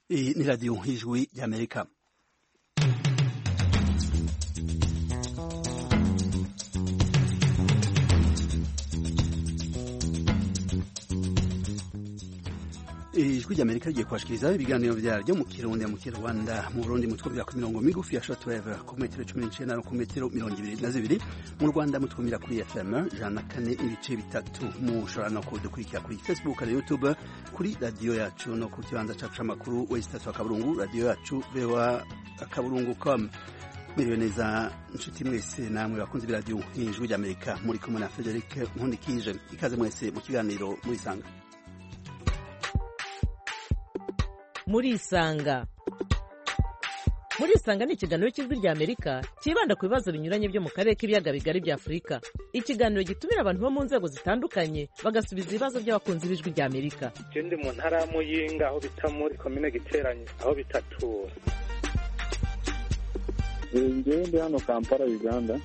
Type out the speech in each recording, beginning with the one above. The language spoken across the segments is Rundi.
ni radiyo y'ijwi ry'Amerika. Ijwi ry'Amerika rigiye kubashikiriza ibiganiro vyaryo mu Kirundi mu Kinyarwanda mu Burundi mu twumvira ku mirongo migufi ya shortwave ku metero 19 no ku metero 22 mu Rwanda mu twumvira kuri FM 104.3 mushobora no kudukurikira kuri Facebook na YouTube kuri radio yacu no ku kibanza cacu c'amakuru westatu akaburungu radio yacu vewa.com. Miriwe neza nshuti mwese namwe bakunze b'iradiyo y'ijwi ry'Amerika muri kumwe na Frederic Nkundikije. Ikaze mwese mu kiganiro murisanga. Murisanga ni ikiganiro cy'ijwi ry'Amerika kibanda ku bibazo binyuranye byo mu karere k'ibiyaga bigari bya Afurika. Ikiganiro gitumira abantu bo mu nzego zitandukanye bagasubiza ibibazo by'abakunzi b'ijwi ry'Amerika. Ndi mu ntara ya Muyinga aho bita muri komine Giteranye aho bitatura. Ndi hano Kampala Uganda.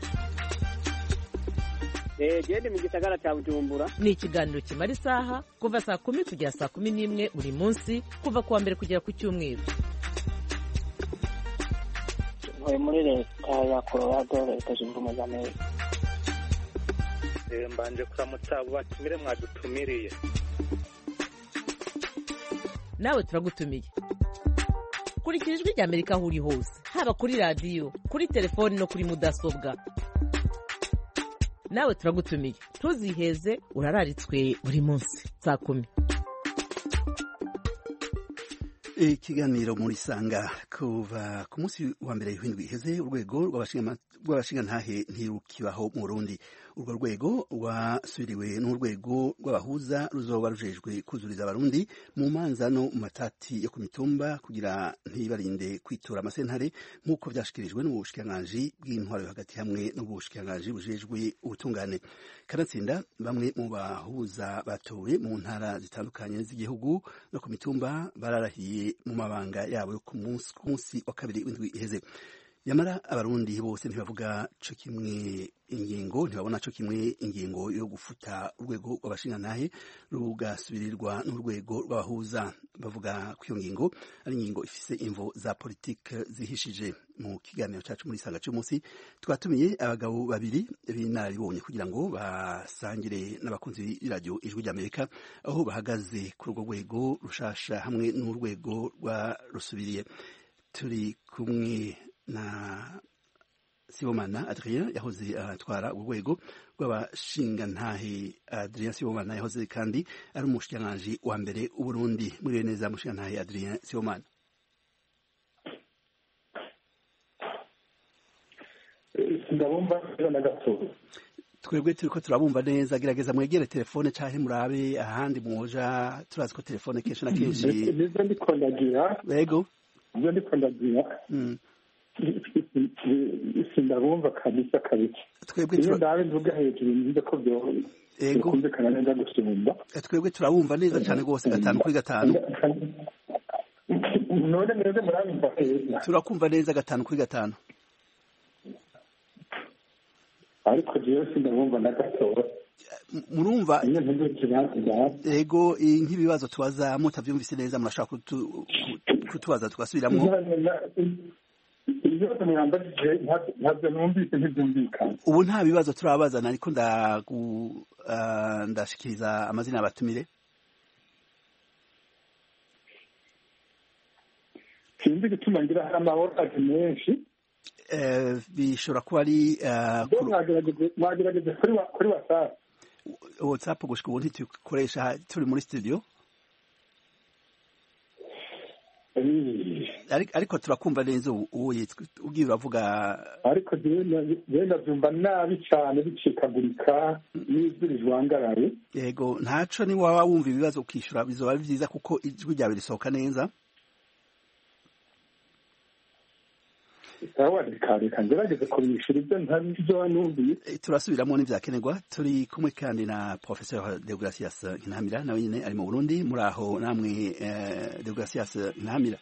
Gende mu gisagara cya Bujumbura. Ni ikiganiro kimara isaha kuva saa 10 kugera saa 11 buri munsi kuva kuwa mbere kugera ku cyumweru. Muri leta ya Colorado leta zunze ubumwe za Amerika. Mbanje kuramutsa batumire mwadutumiriye. Nawe turagutumiye. Kurikira ijwi ry'Amerika aho uri hose, haba kuri radio, kuri telefoni no kuri mudasobwa. Nawe turagutumiye. Ntuziheze urararitswe buri munsi saa 10. Ikiganiro murisanga kuva ku munsi wa mbere w'indwi iheze urwego rw'abashingantahe ntirukibaho mu Burundi. Urwo rwego rwasubiriwe n'urwego rw'abahuza ruzoba rujejwe kuzuriza abarundi mu manza no mu matati yo ku mitumba kugira ntibarinde kwitura amasentare nk'uko vyashikirijwe n'ubushikiranganji bw'intwaro yo hagati hamwe n'ubushikiranganji bujejwe ubutungane. Kanatsinda bamwe mu bahuza batowe mu ntara zitandukanye z'igihugu no ku mitumba bararahiye mu mabanga yabo yo ku munsi wa kabiri w'indwi iheze. Yamara abarundi bose ntibavuga co kimwe ingingo, ntibabona co kimwe ingingo yo gufuta urwego rw'abashingantahe rugasubirirwa n'urwego rw'abahuza. Bavuga ko iyo ngingo ari ingingo ifise imvo za politike zihishije. Mu kiganiro cacu muri saga cy'umunsi twatumiye abagabo babiri b'inararibonye kugira ngo basangire n'abakunzi b'iradiyo ijwi ry'Amerika aho bahagaze kuri urwo rwego rushasha hamwe n'urwego rwa rusubiriye. Turi kumwe na Sibomana Adrien yahoze atwara urwego rw'abashingantahe. Adrien Sibomana yahoze kandi ari umushikiranganji wa mbere w'Uburundi. Muri neza mushikirantahe Adrien Sibomana. Ndabumva na gato. Twebwe turiko turabumva neza, gerageza mwegere telefone canke murabe ahandi mwoja, turazi ko telefone kenshi na kenshi. Nizo ndikondagira. Yego. Nizo ndikondagira. Ndabumva kabisa. Twebwe ndabe nvuga hejuru nzi ko byo. Yego. Kumvikana neza gusumba. Twebwe turabumva neza cyane rwose 5-5. None neza murabumva hejuru. Turakumva neza 5-5. Ariko jewe sindabumva na gato. Murumva yego nk'ibibazo tubaza mutavyumvise neza murashaka kutubaza tugasubiramo. Ibibazo mwambajije ntabyo numvise ntibyumvikana. Ubu nta bibazo turabazana ariko ndashikiriza amazina y'abatumire. Sinzi gutuma ngira hari amahoro menshi. Bishobora kuba ari mwagerageze kuri WhatsApp gushika ubu ntitukoresha turi muri studio. Ariko turakumva neza uwo ugiye uravuga. Ariko genda byumva nabi cyane bicikagurika n'ijwi rijwangaraye. Yego ntaco ni waba wumva ibibazo ukishura bizoba byiza kuko ijwi ryawe risohoka neza. Reka ngerageze kubishura ibyo ntabyo wanumviye. Turasubiramo n'ivyakenerwa. Turi kumwe kandi na Professeur Deogracias Ntamira nawe nyine ari mu Burundi. Muri aho namwe Deogracias Ntamira.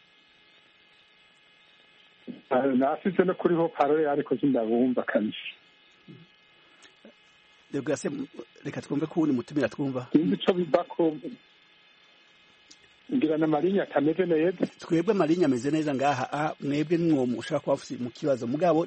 Nafite no kuriho parole ariko sindabumva kabisa. Deogracias reka twumve ko uri mutumira twumva. Sinzi ico bibako ngira na marinya atameze neza. twebwe marinya ameze neza ngaha mwebwe nimwo mushaka kuba mu kibazo mugabo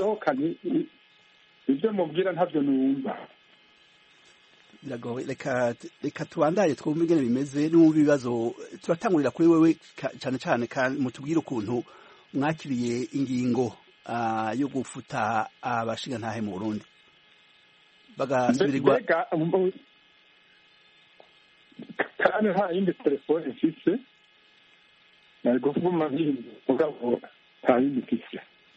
ibyo mubwira ntabyo numva. biragoye reka tubandaye twumve ingene bimeze n'umva ibibazo turatangurira kuri wewe cyane cyane kandi mutubwire ukuntu mwakiriye ingingo yo gufuta abashingantahe mu Burundi bagasubirirwa kandi nta yindi telefone mfise nari kuvuma mugabo nta yindi mfise.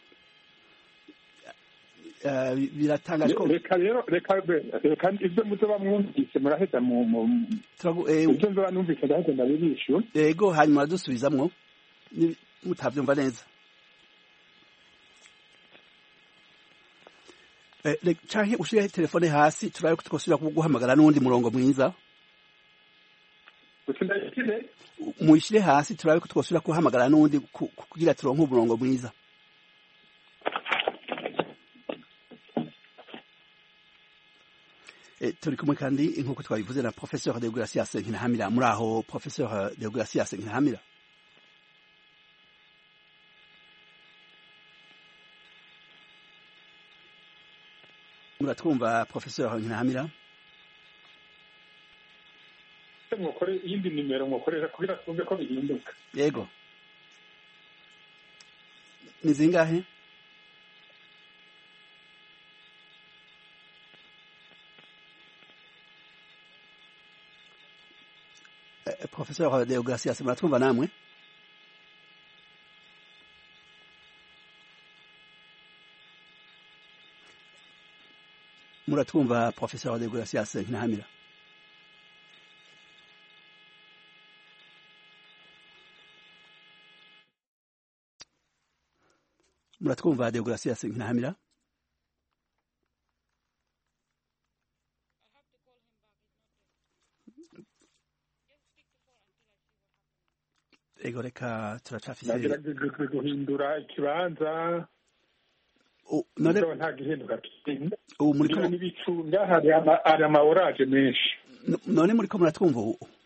biratangaje ko reka ibyo muzoba mwumvise muraheza ibyo nzoba numvise ndaheza ndabibishu. yego hanyuma aradusubizamwo mutabyumva neza. canke ushire telefone hasi turabe ko twosubira kuguhamagara n'undi murongo mwiza. muyishire hasi turabe ko twosubira kuhamagara n'undi kugira turonke umurongo mwiza. turi kumwe kandi nk'uko twabivuze na Professeur Deogracias Nkinahamira. muri aho Professeur Deogracias Nkinahamira? muratwumva Professeur Nkinahamira? mwokore iyindi nimero mwokorera kugira twumve ko bihinduka. yego ni zingahe? Professeur Deogracias muratwumva namwe? muratwumva Professeur Deogracias Nkinahamira? muratwumva Deogracias Nkinahamira? ego reka turacafise nagerageje guhindura ikibanza none nta gihinduka kinini. ubu muriko n'ibicunga hari ama orage menshi. none muriko muratwumva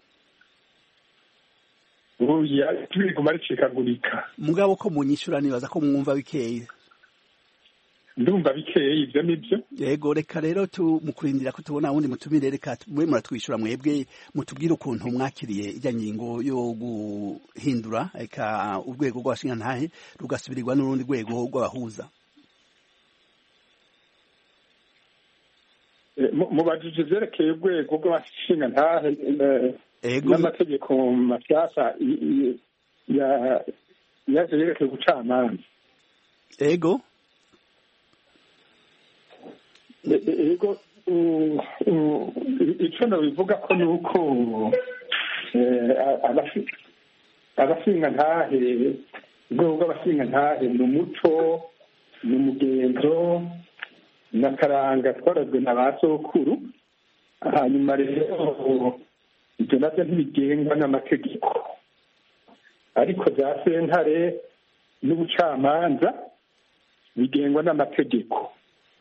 ubu tubiguma ricikagurika mugabo ko munyishura nibaza ko mwumva bikeye. ndumva bikeye ibyo nibyo. yego reka rero mukurindira ko tubona wundi mutumire reka mwe muratwishura mwebwe mutubwire ukuntu mwakiriye ijya ngingo yo guhindura reka urwego rw'abashingantahe rugasubirirwa n'urundi rwego rw'abahuza. mubajije ivyerekeye urwego rw'abashingantahe n'amategeko mashasha yaje yerekeye ubucamanza. ego ego icyo nabivuga ko ni uko abashingantahe urwego rw'abashingantahe ni umuco ni umugenzo n'akaranga twarazwe na ba sokuru. hanyuma rero ibyo nabyo ntibigengwa n'amategeko ariko za sentare n'ubucamanza bigengwa n'amategeko.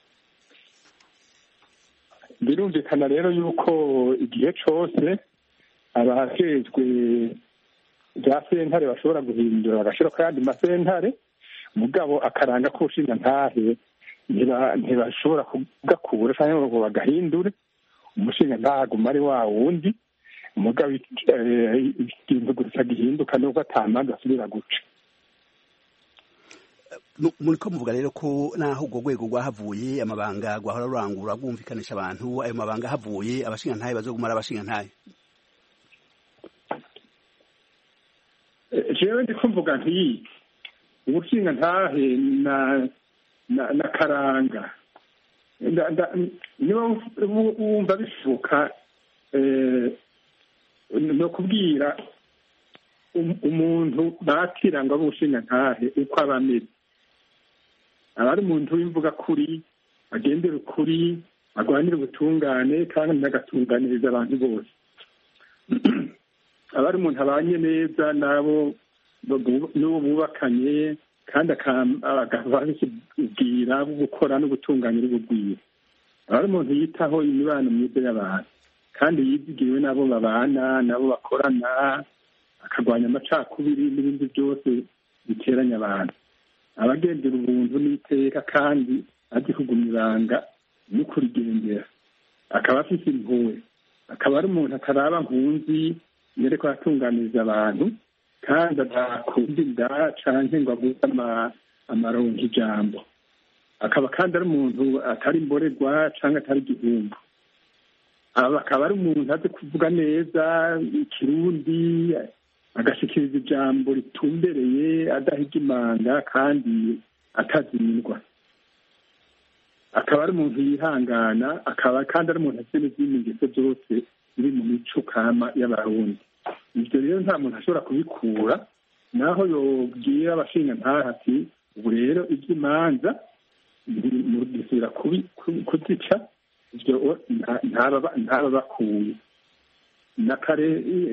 birumvikana rero yuko igihe cyose abajejwe za sentare bashobora guhindura bagashira ko yandi masentare mugabo akaranga ko ushingantahe ntibashobora kugakura cyangwa ngo bagahindure. umushingantahe aguma ari wa wundi mugabo ikintu gusa gihinduka nuko atamanza asubira guca. muriko muvuga rero ko naho urwo rwego rwahavuye amabanga rwahora rurangura rwumvikanisha abantu ayo mabanga havuye abashingantahe bazogumara abashingantahe. jewe ndiko mvuga nti ubushingantahe na karanga niba wumva bishoboka no kubwira umuntu bakira ngo abushingantahe uko aba ameze. aba ari umuntu w'imvuga kuri agendera ukuri agwanira ubutungane kandi agatunganiriza abantu bose. aba ari umuntu abanye neza n'abo bubakanye kandi akababwira gukora no gutunganya urugwiro. aba ari umuntu yitaho imibano myiza y'abantu kandi yizigiwe n'abo babana n'abo bakorana akarwanya amacakubiri n'ibindi byose biteranya abantu, abagendera ubuntu n'iteka kandi azi kugumya ibanga no kurigendera, akaba afite impuhwe, akaba ari umuntu ataraba nkunzi yereko atunganiriza abantu kandi adakunda inda canke ngo avuze amaronko ijambo, akaba kandi ari umuntu atari imborerwa canke atari igihumbu, akaba ari umuntu azi kuvuga neza ikirundi agashikiriza ijambo ritumbereye adahiga imanga kandi atazimindwa, akaba ari umuntu yihangana, akaba kandi ari umuntu afite n'izindi ngeso zose ziri mu mico kama y'abarundi. Ivyo rero nta muntu ashobora kubikura, naho yobwira abashingantahe ati ubu rero ivy'imanza mugisubira kuzica, ivyo ntaba bakuye na kare.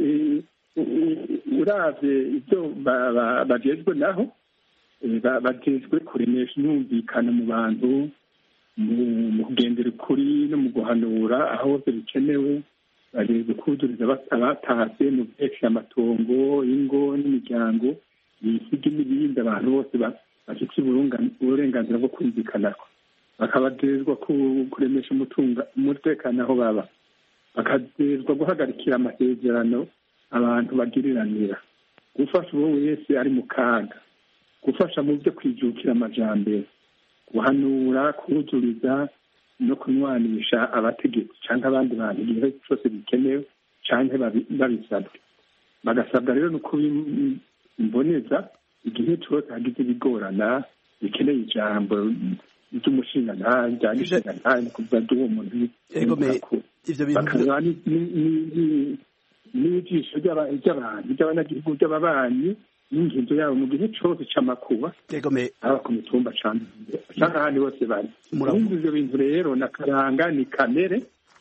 Uravye ivyo bajejwe naho bajejwe kuremesha imyumvikano mu bantu, mu kugendera ukuri no mu guhanura aho hose bikenewe, bajejwe kuzuriza abatase mu vyerekeye amatongo, ingo n'imiryango, ibisigi n'ibindi, abantu bose bafite uburenganzira bwo kumvikanako, bakabajejwe kuremesha umutekano aho baba, bakajejwe guhagarikira amasezerano abantu bagiriranira, gufasha uwo wese ari mu kaga, gufasha mu byo kwijukira amajambere, guhanura, kuzuriza no kunywanisha abategetsi canke abandi bantu igihe cyose bikenewe canke babisabwe. Bagasabwa rero no kubimboneza igihe cyose hagize ibigorana bikeneye ijambo ry'umushingantahe, ry'agishingantahe ni kuvuga ry'uwo muntu bakaraba n'ijisho ry'abanyagihugu ry'ababanyi n'inginzo yabo mu gihe cyose c'amakuba, haba ku mitumba canke ahandi bose bari. Ivyo bintu rero nakaranga ni kamere,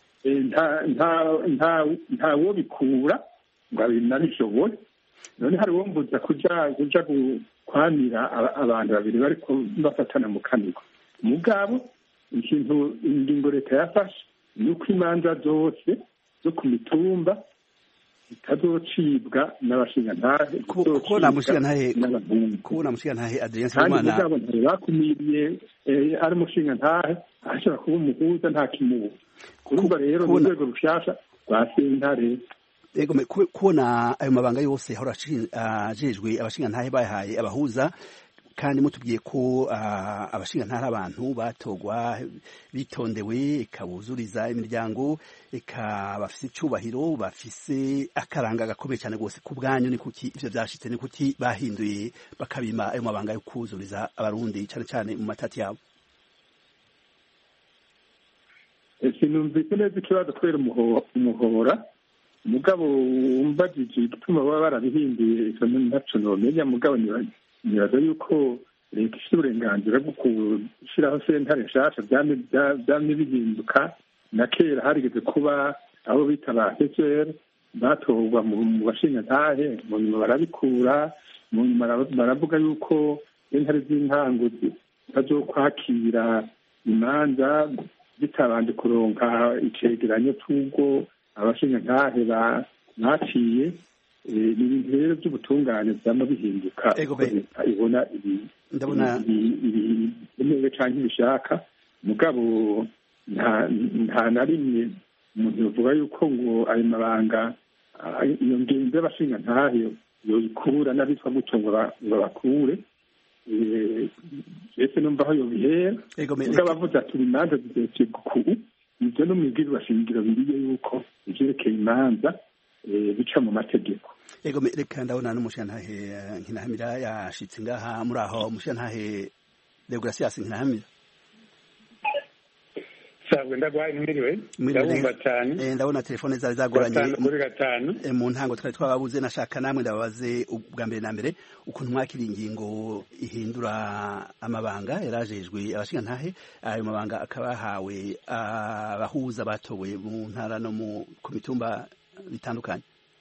ntawo bikura ngo abinabishobore. None hari uwo mbuza kuja kwamira abantu babiri bariko bafatana mu kanwa. Mugabo ingingo leta yafashe ni uko imanza zose zo ku mitumba itazocibwa n'abashingantahe, kubona umushingantahe Adrien Sibomana kandi mugabo bakumiriye ari umushingantahe ashobora kuba umuhuza nta kimubu. Kurumva rero mu rwego rushasha rwa sentare, kubona ayo mabanga yose ahora ajejwe abashingantahe bahaye abahuza, kandi mutubwiye ko abashingantahe abantu batogwa bitondewe, ikabuzuriza imiryango, bafise icubahiro, bafise akaranga gakomeye cyane rwose. Ku bwanyu ni kuki ivyo vyashitse? Ni kuki bahinduye bakabima ayo mabanga yo kuzuriza abarundi cyane cyane mu matati yabo? sinumvise neza ikibazo kubera umuhora mugabo umbajije igituma baba barabihinduye izo ntaco nomenya, mugabo nibaza yuko leta ifite uburenganzira bwo gushyiraho sentare nshasha vyamye bihinduka. Na kera harigeze kuba abo bita ba HCR batorwa mu bashingantahe, mu nyuma barabikura, mu nyuma baravuga yuko sentare z'intango zitazokwakira imanza bitabanje kuronka icegeranyo c'ubwo abashingantahe baciye. Ni ibintu rero by'ubutungane vyama bihinduka, ibona ibintu canke ibishaka, mugabo nta na rimwe umuntu yovuga yuko ngo ayo mabanga iyo ngenzi y'abashingantahe yoyikura n'abitwa gutyo ngo bakure. Ese numva aho yobihera, mugabo avuze ati imanza zizocibwa uku, ivyo no mwibwirwa shingiro biriye yuko ivyerekeye imanza bica mu mategeko. Reka ndabona n'umushingantahe Nkinahamira yashitse ngaha muri aho. Umushingantahe Deogratias Nkinahamira, sabwe ndagwaye mwiriwe, ndabumva cyane. Ndabona telefone zari zagoranye mu ntango, twari twababuze. Nashaka namwe ndababaze ubwa mbere na mbere ukuntu mwakira ingingo ihindura amabanga yarajejwe abashingantahe. Ayo mabanga akaba yahawe abahuza batowe mu ntara no ku mitumba bitandukanye.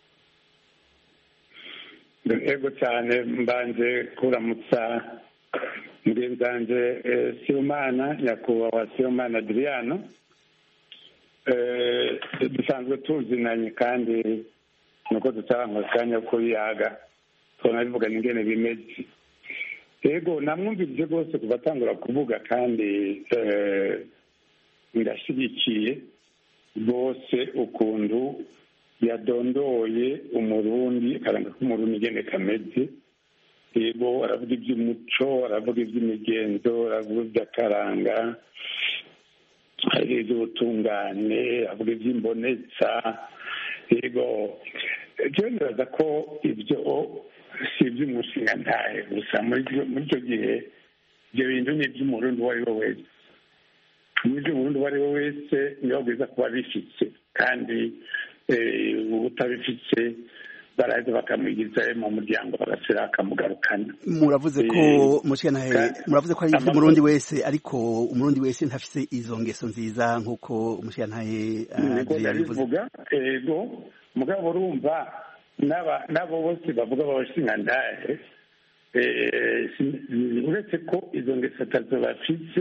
Ego cyane, mbanje kuramutsa mugenzanje Sibomana, nyakubahwa Sibomana Adriano. Dusanzwe tuzinanye kandi nuko tutarangwa akanya ko yaga tunabivuga ingene bimeze. Yego namwumvise rwose kuva atangura kuvuga kandi ndashyigikiye rwose ukuntu yadondoye umurundi akaranga k'umurundi ingene kameze. Yego aravuga iby'umuco, aravuga iby'imigenzo, aravuga iby'akaranga, hari iby'ubutungane, avuga iby'imbonetsa. Yego rero nibaza ko ibyo si iby'umushinga ntahe gusa muri icyo gihe ibyo bintu ni iby'umurundi uwo ari we wese. Muri iby'umurundi uwo ari we wese niyo bwiza kuba bifite, kandi utabifite baraza bakamwigiza mu muryango bagasira akamugarukana. Muravuze ko muravuze ko ari iby'umurundi wese, ariko umurundi wese ntafise izo ngeso nziza nk'uko umushirantahe yabivuga. Ego mugabo urumva n'abo bose bavuga babashingantahe uretse ko izo ngeso atazo bafise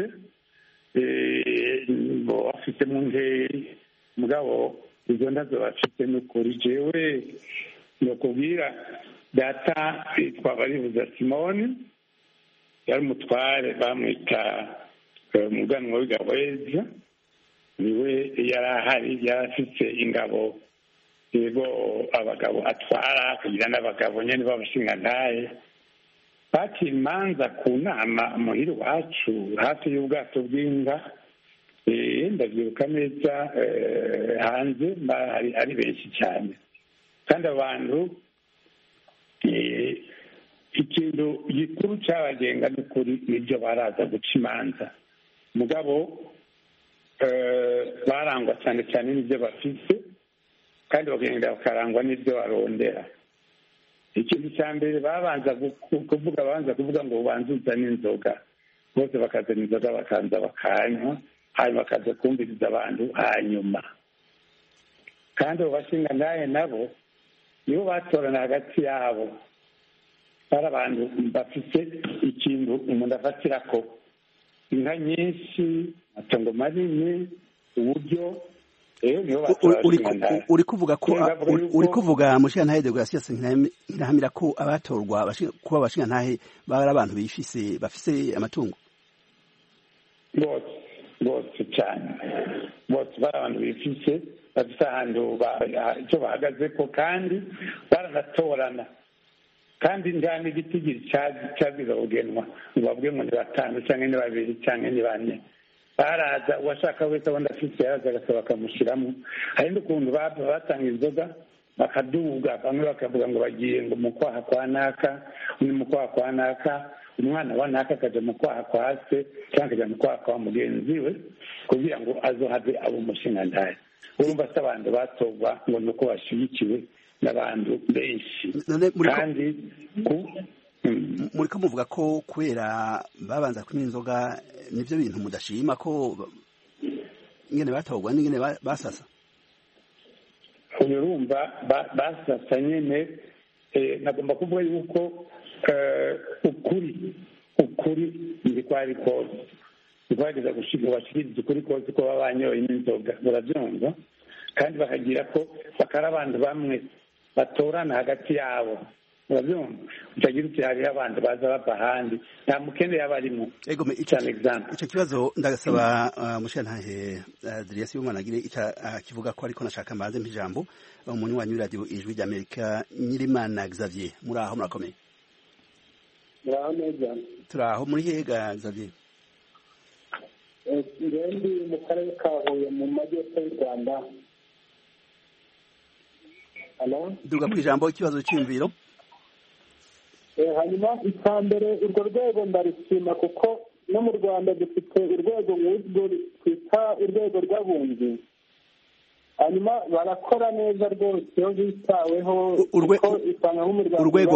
bafite mu nteri, mugabo izo ndazo bafite ni ukuri. Jewe nokubwira data yitwa Baribuza Simoni, yari umutware bamwita umuganwa w'Igabeza, niwe yari ahari, yari afite ingabo. Yego abagabo atwara akagira n'abagabo nyine b'abashingantahe. Baciye imanza ku nama muhira iwacu hafi y'ubwato bw'inka, ndabyibuka neza. Hanze ari benshi cyane, kandi abantu ikintu gikuru cyabagenga n'ukuri nibyo baraza guca imanza, mugabo barangwa cyane cyane n'ibyo bafite, kandi bagenda bakarangwa n'ibyo barondera. Ikintu cya mbere babanza kuvuga ngo ubanze uzane inzoga, bose bakazana inzoga bakaza bakanywa, hanyuma bakaza kumviriza abantu hanyuma. Kandi abo bashingantahe nabo nibo batorana hagati yabo, bari abantu bafite ikintu umuntu afatira ko, inka nyinshi, amatongo manini, uburyo. Uri kuvuga mushirantahe Deogratias Nkirahamira ko abatorwa kuba abashingantahe bari abantu bafise amatungo? Bose cyane, bose bari abantu bifise, bafite ahantu icyo bahagaze ko, kandi baranatorana. Kandi nta n'igitigiri cyagize kugenwa ngo bavuge ngo ni batanu cyangwa ni babiri cyangwa ni bane. Baraza uwashaka wese abona afite yaza agasaba bakamushyiramo. Hari n'ukuntu batanga inzoga bakaduga, bamwe bakavuga ngo bagiye ngo mu kwaha kwa naka, undi mu kwaha kwa naka, umwana wa naka akajya mu kwaha kwa se cyangwa akajya mu kwaha kwa mugenzi we, kugira ngo azohave abo umushingantahe. Urumva se abantu batorwa ngo ni uko bashyigikiwe n'abantu benshi. Kandi muriko muvuga ko kubera babanza kunywa inzoga nivyo bintu mudashima ko ingene batorwa n'ingene basasa? Urumva basasa nyene. Nagomba kuvuga yuko ukuri ndikwari kose, ndikwageza bashikiriza ukuri kose ko baba banyoye n'inzoga, uravyumva. Kandi bakagira ko bakari abantu bamwe batorana hagati yabo, urabyumva. Utagira uti hariho abantu baza bava ahandi, nta mukene yaba arimo. Icyo kibazo ndagasaba mushirantahe Adrias y'umwana agire kivuga ko, ariko nashaka mbanze mpijambo umuntu wanyu radio Ijwi ry'Amerika, Nyirimana Xavier. Muraho murakomeye? Muraho neza. Turaho. muri hega Xavier? Ndi mu karere ka Huye mu majyepfo y'u Rwanda. Duga ku ijambo, ikibazo cy'imviro. Hanyuma icya mbere, urwo rwego ndarishima kuko no mu Rwanda dufite urwego nk'urwo twita urwego rw'abunzi. Hanyuma barakora neza rwose iyo bitaweho, kuko usanga nk'umuryango urwego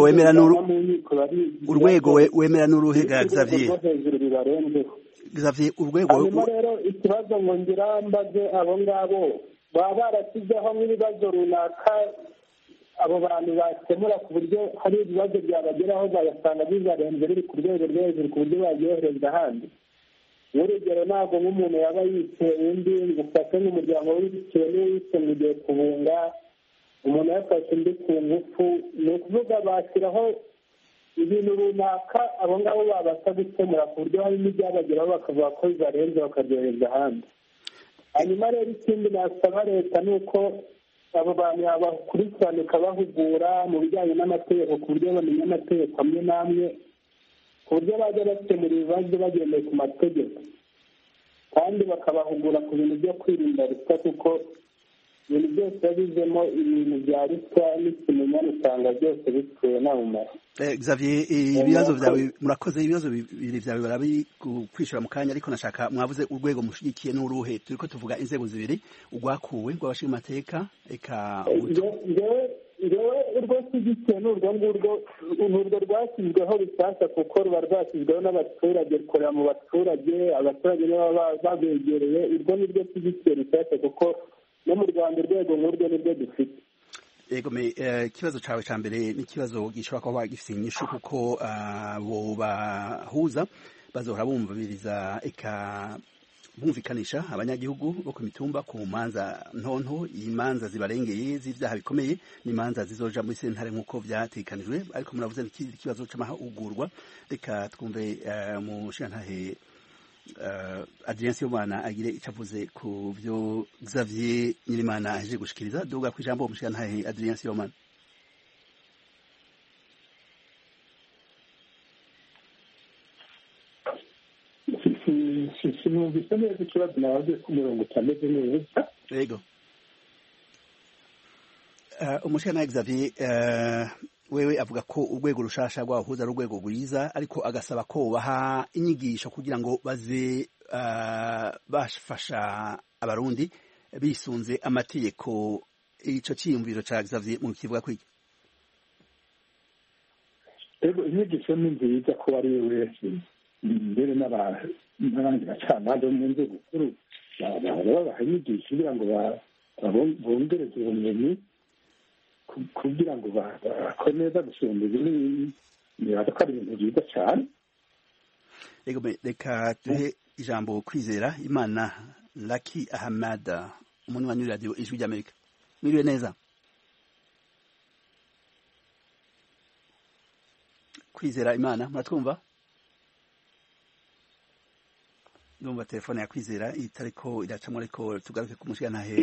wemera n'uruhe Xavier? Xavier, urwego. Hanyuma rero ikibazo ngo ngira mbaze abo ngabo baba barashyizeho nk'ibibazo runaka abo bantu bakemura, ku buryo hari ibibazo byabageraho bagasanga bizarenze biri ku rwego rwo hejuru ku buryo babyohereza ahandi. Urugero, ntabwo nk'umuntu yaba yiteye undi ngo ufate nk'umuryango w'ibitewe n'uwise ngo ugiye kubunga, umuntu yafashe undi ku ngufu, ni ukuvuga bashyiraho ibintu runaka abo ngabo babasha gukemura ku buryo hari n'ibyabageraho bakavuga ko bibarenze bakabyohereza ahandi. Hanyuma rero ikindi nasaba leta ni uko abo bantu bakurikirana ikabahugura mu bijyanye n'amategeko ku buryo bamenya amategeko amwe n'amwe ku buryo bajya bakemura ibibazo bagendeye ku mategeko, kandi bakabahugura ku bintu byo kwirinda ruswa, kuko ibintu byose biba bizemo ibintu bya ruswa n'ikimenyane usanga byose bipfuye nta mumaro. Xavier, ibibazo byawe murakoze. Ibibazo bibiri byawe barabikwishura mu kanya, ariko nashaka mwavuze urwego mushigikiye n'uruhe. turiko tuvuga inzego zibiri, urwakuwe rw'abashingamateka eka ngewe urwo nshyigikiye ni urwo ngurwo, urwo rwashyizweho rushyashya kuko ruba rwashyizweho n'abaturage, rukorera mu baturage, abaturage nibo babegereye. urwo ni rwo nshyigikiye rushyashya kuko no mu Rwanda urwego nk'urwo nirwo dufite. Yego, ikibazo cawe ca mbere n'ikibazo gishobora kuba gifite inyishu, kuko abo bahuza bazohora bumviriza eka bumvikanisha abanyagihugu bo ku mitumba ku manza ntonto. imanza zibarengeye z'ivyaha bikomeye n'imanza zizoja muri sentare nk'uko vyatekanijwe. ariko muravuze n'ikindi kibazo c'amahugurwa. reka twumve mushingantahe Adrien Sibomana agire icyo avuze ku byo Xavier Nyirimana aje gushikiriza. duga ku ijambo mushingantahe Adrien Sibomana. sinumvise neza ikibazo nabaze ko umurongo utameze neza. Yego, umushingantahe Xavier wewe avuga ko urwego rushasha rw'abahuza ari urwego rwiza, ariko agasaba ko baha inyigisho kugira ngo baze bafasha abarundi bisunze amategeko. ico ciyumviro ca Xavier mu kivuga kwiki? Ego, inyigisho ni nziza ko ari we wese mbere n'abandi bacamanza bo mu nzego nkuru babaha inyigisho kugira ngo bongereze ubumenyi kugira ngo bakore neza gusumba ibindi. nibaza ko ari ibintu byiza cyane. Ego, reka duhe ijambo Kwizera Imana Lucky Ahmad, umuntu wa radio Ijwi ry'Amerika. Mwiriwe neza Kwizera Imana, muratwumva? ndumva telefone ya Kwizera itariko iracamo, ariko tugaruke ku mushingantahe.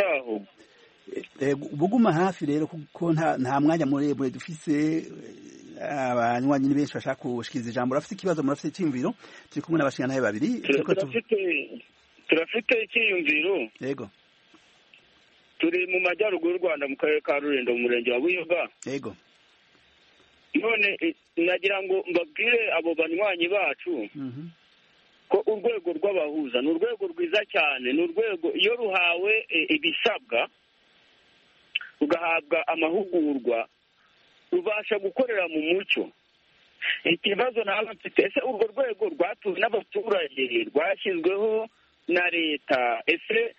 Buguma hafi rero, kuko nta mwanya muremure dufise. abanywanyi ni benshi bashaka gushikiriza ijambo. urafite ikibazo, murafite icyiyumviro? turi kumwe n'abashingantahe babiri. turafite icyiyumviro. Yego, turi mu majyaruguru y'u Rwanda mu karere ka Rulindo mu murenge wa Buyoga. yego. none nagira ngo mbabwire abo banywanyi bacu ko urwego rw'abahuza ni urwego rwiza cyane. ni urwego iyo ruhawe ibisabwa, rugahabwa amahugurwa, rubasha gukorera mu mucyo. ikibazo nawe mfite, ese urwo rwego rwatuwe n'abaturage, rwashyizweho na leta, ese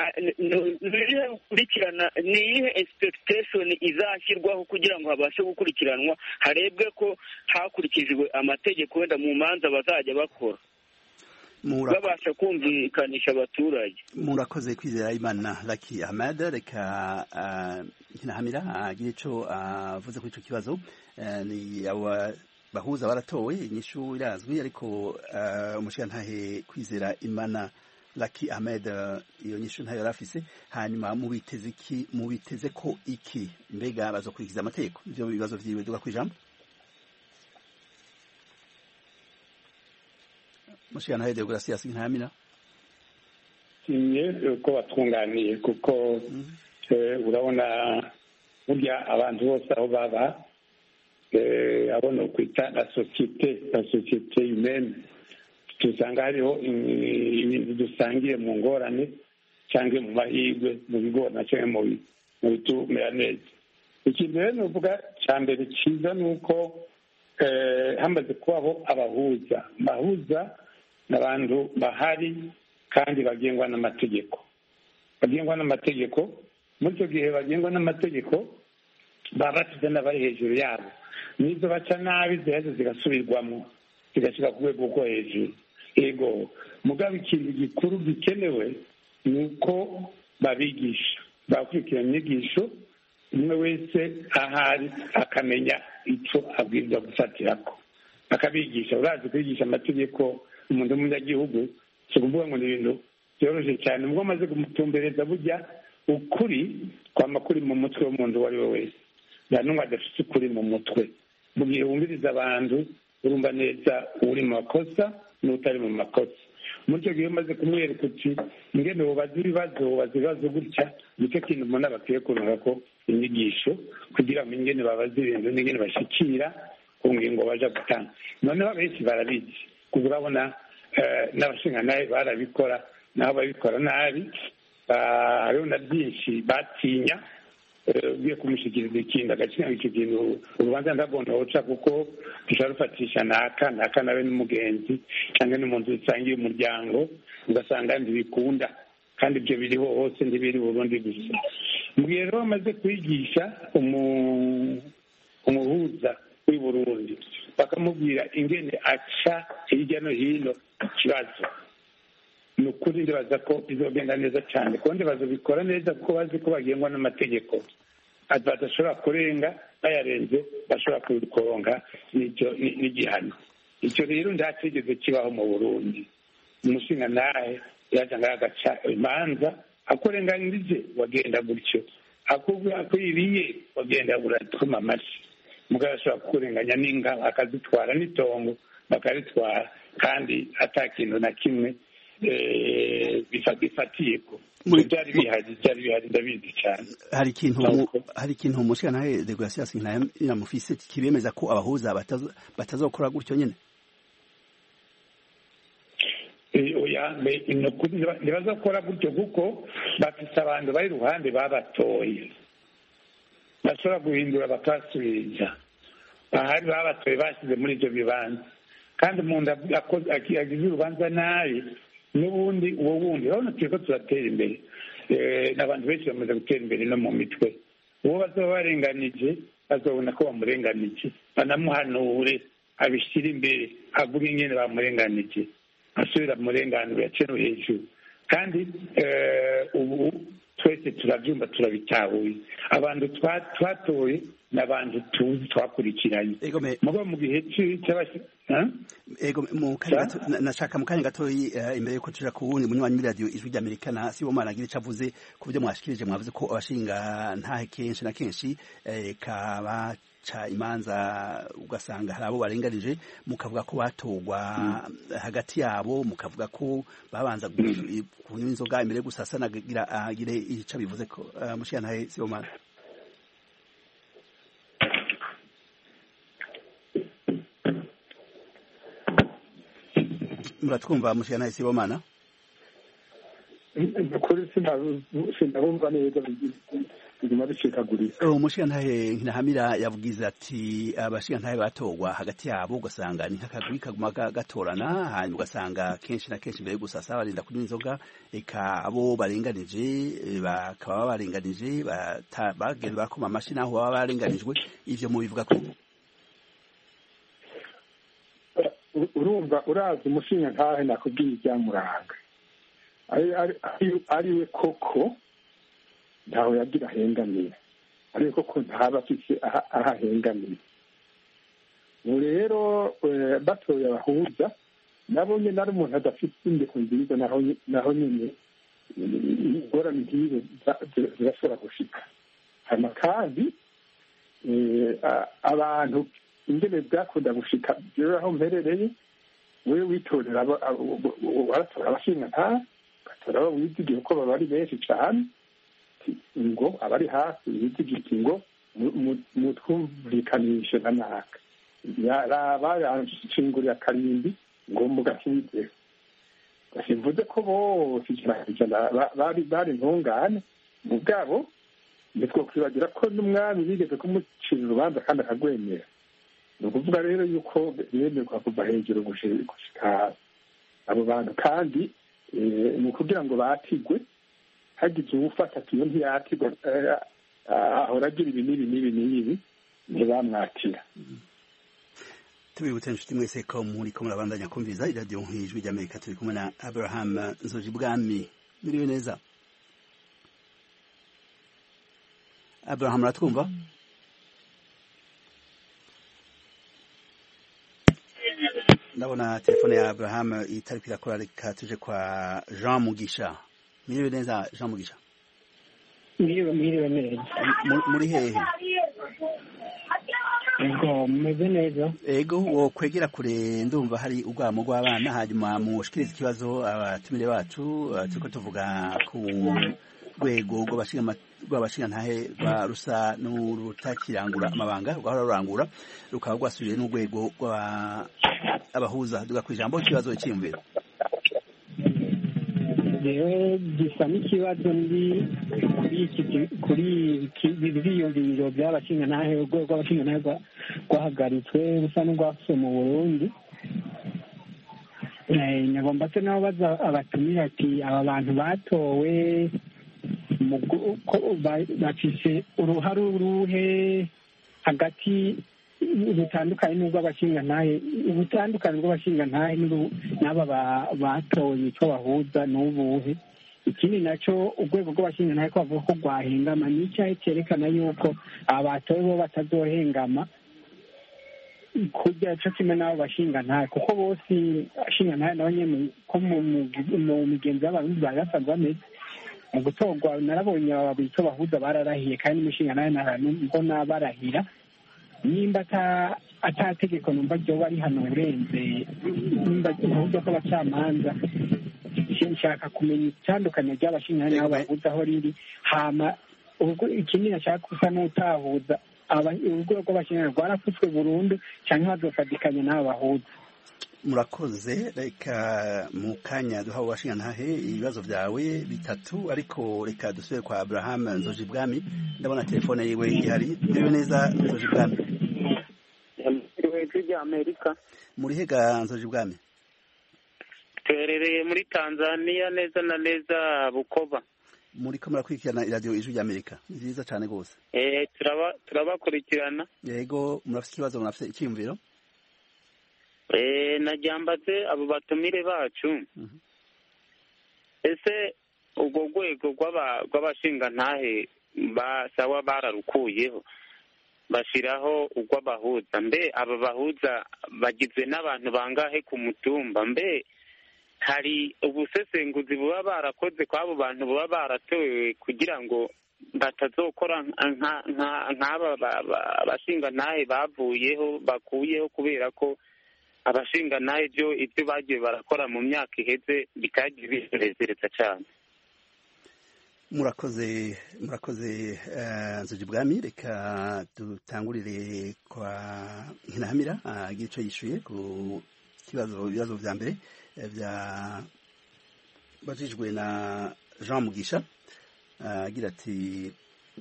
ni iyihe expectation izashyirwaho kugira ngo habashe gukurikiranwa, harebwe ko hakurikijwe amategeko wenda mu manza bazajya bakora, babasha kumvikanisha abaturage. Murakoze Kwizera Imana Lucky Ahmad. reka Nkinahamira agire ico avuze kuri ico kibazo. ni bahuza baratowe, inyishu irazwi, ariko umushingantahe Kwizera Imana Lucky Ahmed iyo nyishu ntayo yarafise. hanyuma mubiteze ko iki, mbega bazokurikiza amategeko? ivyo bibazo vyiwe. duga kwijambo mushingantahe Deogratias Nkinahamira. kimwe uko batunganiye, kuko urabona burya abantu bose aho baba, abona kwita la societe humaine, tusanga hariho ibintu dusangiye mu ngorane cyangwa mu mahirwe, mu bigorana cyangwa mu bitumera neza. ikintu rero nuvuga cya mbere cyiza ni uko hamaze kubaho abahuza n'abantu bahari kandi bagengwa n'amategeko. muri icyo gihe bagengwa n'amategeko baba basize n'abari hejuru yabo, n'izo baca nabi ziheze zigasubirwamo, zigashyira ku rwego rwo hejuru. Yego, mugabo ikintu gikuru gikenewe ni uko babigisha, bakurikirana inyigisho umwe wese ahari akamenya icyo abwirizwa gufatirako akabigisha. urazi kwigisha amategeko umuntu w'umunyagihugu si ukuvuga ngo ni ibintu byoroshye cyane. ubwo amaze kumutumbereza burya ukuri kwama kuri mu mutwe w'umuntu uwo ari we wese, nta n'umwe adafite ukuri mu mutwe. mu gihe wumviriza abantu urumva neza uri mu makosa n'utari mu makosa. muri icyo gihe umaze kumwereka uti ingene wubaza ibibazo gutya, nicyo kintu umuntu aba akwiye kurunga ko inyigisho kugira ngo ingene babaza ibintu n'ingene bashyikira ku ngingo baja gutanga. noneho abenshi barabizi kuko urabona n'abashingantahe barabikora naho babikora nabi. hariho na byinshi batinya ugiye kumushyikiriza ikindi agaciro icyo kintu urubanza ndabona woca kuko dushobora rufatisha naka nawe n'umugenzi cyangwa n'umuntu dusangiye umuryango ugasanga ntibikunda, kandi ibyo biriho hose ntibiri Burundi gusa. mu gihe rero bamaze kwigisha umuhuza w'i Burundi bakamubwira ingene aca hirya no hino ikibazo, ni ukuri ndibaza ko bizogenda neza cyane kandi bazobikora neza kuko bazi ko bagengwa n'amategeko badashobora kurenga, bayarenze bashobora kuronka n'igihano. icyo rero ntacyigeze kibaho mu Burundi. umushingantahe yaje ngaho agaca imanza akurenganirije wagenda gutyo, akwiriye wagenda uratuma amashyi. mugabo ashobora kukurenganya n'inka akazitwara n'itongo bakaritwara kandi atakintu na kimwe bifatiye ko byari bihari ndabizi cyane. hari ikintu umushingantahe Degracias Ntiramufise kibemeza ko abahuza batazokora gutyo nyine? ntibazakora gutyo kuko bafite abantu bari iruhande babatoye bashobora guhindura bakasubiza. ahari babatoye bashyize muri ibyo bibanza, kandi umuntu agize urubanza nabi n'ubundi uwo wundi urabona turi ko turatera imbere. n'abantu benshi bamaze gutera imbere no mu mitwe. uwo bazaba barenganije bazabona ko bamurenganije, banamuhanure abishyire imbere avuga ingene bamurenganije, asubira murenganure yace no hejuru. kandi ubu twese turabyumva turabitahuye. abantu twatoye n'abantu tuzi twakurikiranye. mugo mu gihe nashaka mu kanya gatoyi imbere yuko tuja ku wundi munywanyi w'iradiyo Ijwi ry'Amerika na Sibomana agira ico avuze ku byo mwashikirije. mwavuze ko abashinga ntahe kenshi na kenshi kabaca imanza ugasanga hari abo barenganije, mukavuga ko batogwa hagati yabo, mukavuga ko babanza kunywa inzoga imbere gusasana agire ico bivuze ko mushingantahe Sibomana. muratwumva mushingantahe Sibomana? kuri sinabumva neza biguma bicikagurika. umushingantahe Ntahamira yavugize ati abashingantahe batogwa hagati yabo ugasanga ni nk'akagwi kaguma gatorana, hanyuma ugasanga kenshi na kenshi mbere yo gusasa barinda kunywa inzoga, eka abo barenganije bakaba barenganije bagenda bakoma amashi naho baba barenganijwe. ivyo mubivuga ko urumva urazi umushingantahe nakubwiye ibyamuranga ari we koko ntawe yagira ahengamiye, ari koko ntaba afise aho ahengamiye. ubu rero batoye abahuza nabo nyine ari umuntu adafite indeko nziza, naho nyine ingorane nk'izo zirashobora gushika. hanyuma kandi abantu ingene byakunda gushika rero aho mperereye, wewe witorera waratora abashingantahe ugatora abo wizigiye kuko baba ari benshi cyane, ngo abari hafi wizigiye ngo mutwumvikanishe na naka bayashingurira karimbi ngo mugakizere. simvuze ko bose bari intungane mu bwabo, ntitwokwibagira ko n'umwami bigeze kumucira urubanza kandi akagwemera. ni ukuvuga rero yuko bemerwa kuva hejuru gushika abo bantu, kandi ni ukugira ngo batigwe, hagize uwufata ati iyo ntiyatigwa ahora agira ibi n'ibi ntibamwakira. tubibutse inshuti mwese ko muriko murabandanya kumviriza iradiyo Ijwi ry'Amerika. turi kumwe na Abraham Nzojibwami. muriwe neza Abraham aratwumva? Ndabona telefone ya Abraham itari kwirakora, reka tuje kwa Jean Mugisha. Mwiriwe neza Jean Mugisha? Mwiriwe neza. Muri hehe? Ego meze neza. Ego wo kwegera kure, ndumva hari urwamo rw'abana, hanyuma mushikiriza ikibazo abatumire bacu. Turiko tuvuga ku rwego rw'abashingantahe rusa n'urutakirangura amabanga, rwahora rurangura rukaba rwasubiye n'urwego abahuza. Duga ku ijambo ikibazo cyiyumvira. Rero gisa n'ikibazo ndi kuri ibyiyumviro by'abashingantahe, urwego rw'abashingantahe rwahagaritswe rusa n'urwasubiye mu Burundi. Nagomba se nabo baza abatumira ati aba bantu batowe bafise uruhare uruhe hagati ubutandukanye n'ubw'abashingantahe, ubutandukanye bw'abashingantahe n'aba batoye icyo bahuza n'ubuhe. Ikindi nacyo urwego rw'abashingantahe ko bavuga ko rwahengama, n'icyahe cyerekana yuko aba batoye bo batazohengama kurya cyo kimwe n'abo bashingantahe, kuko bose abashingantahe nabo nyene ko mu migenzo y'abarundi bari basanzwe bameze. Mu gutorwa narabonye aba icyo bahuza bararahiye, kandi n'umushingantahe mbona barahira. Nimba atategeko numva ryoba ari hano urenze, nimba uruhuza rw'abacamanza, nshaka kumenya itandukanye ry'abashingantahe n'abo bahuza aho riri. Hama ikindi nashaka gusa n'utahuza urwego rw'abashingantahe rwarafutswe burundu cyangwa bazofatikanya n'abo bahuza. Murakoze, reka mu kanya duha abashingantahe ibibazo byawe bitatu, ariko reka dusubire kwa Abraham Nzojibwami. Ndabona telefone yiwe ihari. Mwiriwe neza Nzojibwami? Ijwi rya Amerika. Muri hega Nzojibwami? Tuherereye muri Tanzania, neza na neza Bukoba. Muriko murakurikirana iradiyo Ijwi rya Amerika? Ni byiza cyane rwose. Turabakurikirana. Yego, murafite ikibazo, murafite icyiyumviro? Najyambaze abo batumire bacu. Ese ubwo rwego rw'abashingantahe basaba bararukuyeho bashiraho urw'abahuza, mbe aba bahuza bagizwe n'abantu bangahe ku mutumba? Mbe hari ubusesenguzi buba barakoze kw'abo bantu baba baratowe kugira ngo batazokora nk'aba bashingantahe bakuyeho kubera ko abashingantahe ibyo bagiye barakora mu myaka iheze bikagiye biserezereza cyane? Murakoze Nzojibwami. Reka dutangurire kwa Nkinahamira agira icyo yishuye ku ibibazo vya mbere bajijwe na Jean Mugisha. Agira ati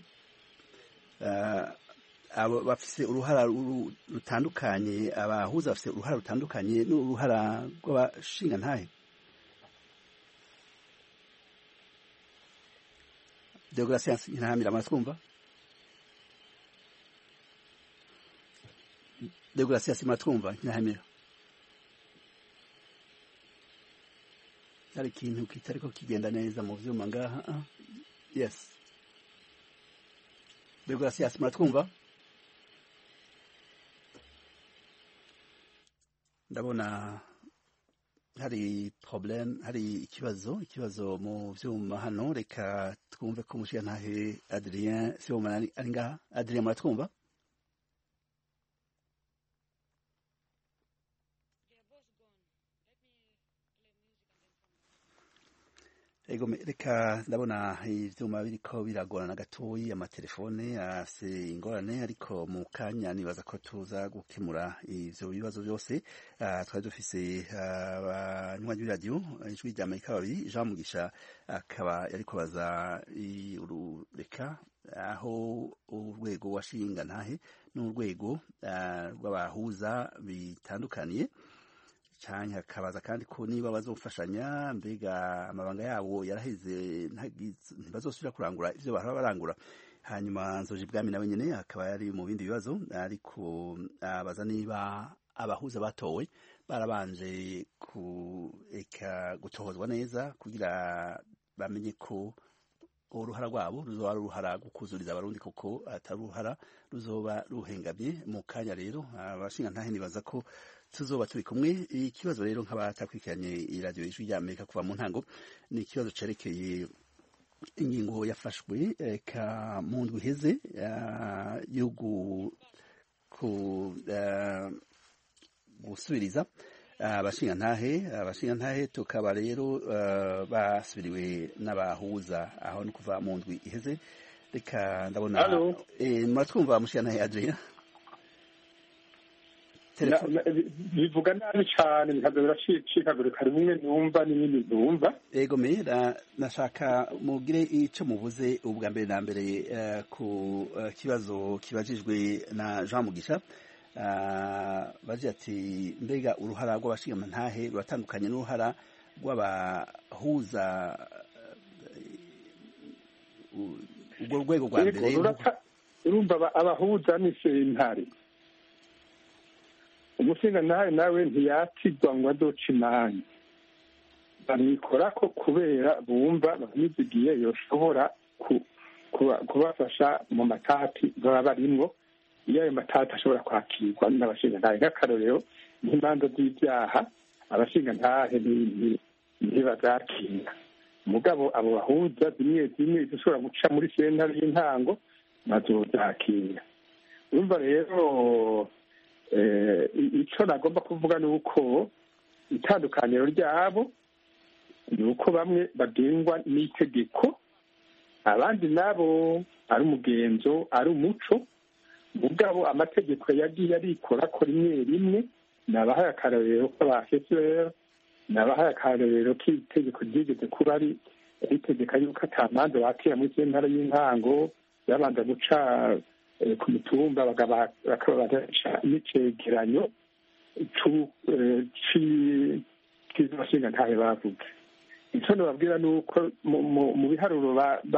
abo bafise uruhara rutandukanye, abahuza bafise uruhara rutandukanye n'uruhara rw'abashingantahe. Deogratias Nkinahamira, mwatwumva? Deogratias, mwatwumva Nkinahamira? Hari ikintu kitariko kigenda neza mu vyuma ngaha. Yes. Deogratias, mwatwumva? Ndabona hari problem, hari ikibazo mu vyuma hano. Reka twumve ko umushingantahe Adrien Sibomana ari ngaha. Adrien, muratwumva? Ego, reka ndabona ivyuma biriko biragorana gatoyi, amatelefone afise ingorane, ariko mu kanya nibaza ko tuza gukemura ivyo bibazo byose. Twari dufise abanywanyi b'iradiyo Ijwi rya Amerika babiri, Jean Mugisha akaba yariko baza reka aho urwego washingantahe n'urwego rw'abahuza bitandukaniye, cyane hakabaza kandi ko niba bazofashanya, mbega amabanga yabo yaraheze ntibazosubira kurangura ivyo bahora barangura. Hanyuma Nzojibwami nawe nyene akaba yari mu bindi bibazo, ariko abaza niba abahuza batowe barabanje gutohozwa neza kugira bamenye ko uruhara rwabo ruzoba ruhara gukuzuriza abarundi koko atari uruhara ruzoba ruhengamye mu kanya rero abashinga ntahe nibaza ko tuzoba turi kumwe. Ikibazo rero nk'abatakurikiranye iradiyo y'ijwi ry'Amerika kuva mu ntango ni ikibazo cerekeye ingingo yafashwe mu ndwi iheze yo gusubiriza abashingantahe tukaba rero basubiriwe n'abahuza aho ni kuva mu ndwi iheze. Reka ndabona muratwumva mushingantahe Adrien? bivuga nabi cyane bikaza biracikagurika rimwe numva n'ibindi numva. Ego mera nashaka mugire ico muvuze ubwa mbere na mbere ku kibazo kibajijwe na Jean Mugisha baje ati mbega uruhara rw'abashingantahe ruratandukanye n'uruhara rw'abahuza urwo rwego rwa mbere. Urumva abahuza ni sentare, umushingantahe nawe ntiyatigwa ngo adoce imanza, babikora ko kubera bumva bamwizigiye yoshobora kubafasha mu matati baba barimwo, iyo ayo matati ashobora kwakirwa n'abashingantahe. Nk'akarorero nk'imanza z'ibyaha abashingantahe ntibazakira, mugabo abo bahuza zimwe zimwe zishobora guca muri sentare y'intango bazozakira. urumva rero icyo nagomba kuvuga ni uko itandukaniro ryabo ni uko bamwe bagengwa n'itegeko, abandi nabo ari umugenzo ari umuco, mugabo amategeko yagiye arikora ko rimwe rimwe. Nabahaye akarorero k'abahesera, nabahaye akarorero k'itegeko ryigeze kuba ari ritegeka yuko atamanza bakira muri sentare y'intango, yabanza guca ku mitumba bakabaca n'icegeranyo cy'abashingantahe bavuze. icyo nababwira ni uko mu biharuro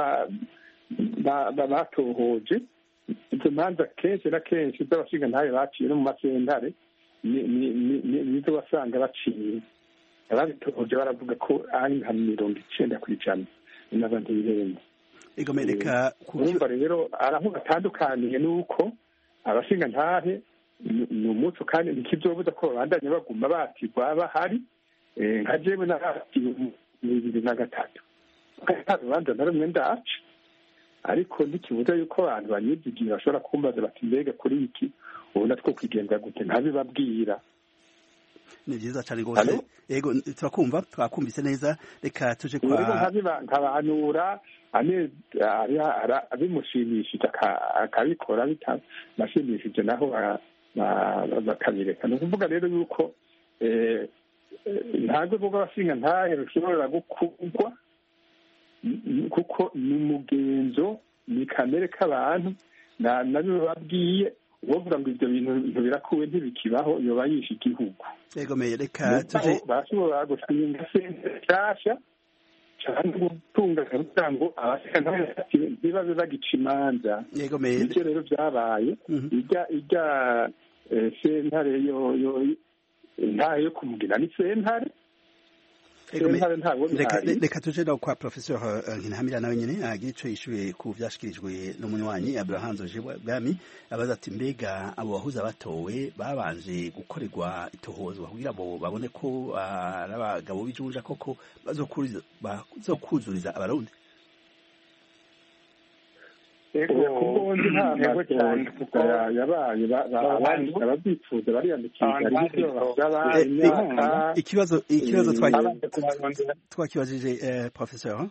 batohoje izo manza kenshi na kenshi z'abashingantahe baciye no mu masentare nizo basanga baciye. ababitohoje baravuga ko ari nka 90% n'abandi birenze. urumva rero araho batandukaniye n'uko abashingantahe ni umuco kandi ntikizobuza ko babandanya baguma batigwa bahari. nka jewe naratiwe 2003 urubanza na rumwe ndaca, ariko ntikibuza yuko abantu banyizigiye bashobora kumbaza bati mbega kuri iki ubu natwo kwigenza gute, ntabibabwira. Ni byiza cyane rwose. Yego turakumva, twakumvise neza. Reka tuje kwa nkabahanura abimushimishije akabikora bitanashimishije naho bakabireka. ni ukuvuga rero yuko ntabwo rwo abashingantahe rushobora gukundwa kuko ni umugenzo, ni kamere k'abantu. nabyo babwiye bavuga ngo ibyo bintu birakuwe ntibikibaho yoba yishe igihugu. Reka tuje bashobora gushinga sentare nshyashya cyangwa gutunga kugira ngo abashingantahe ntibabe bagica imanza. Ibyo rero byabaye ijya sentare ntayo yo kumugina ni sentare. Reka tuje no kwa Professor Nkinahamira nawe nyene agira ico yishuye ku vyashikirijwe n'umunywanyi Abraham Zoje Bwami, abaza ati mbega abo bahuza batowe babanje gukorerwa itohozwa kugira ngo babone ko ari abagabo bijunja koko bazokuzuriza abarundi. Ikibazo twakibajije Professor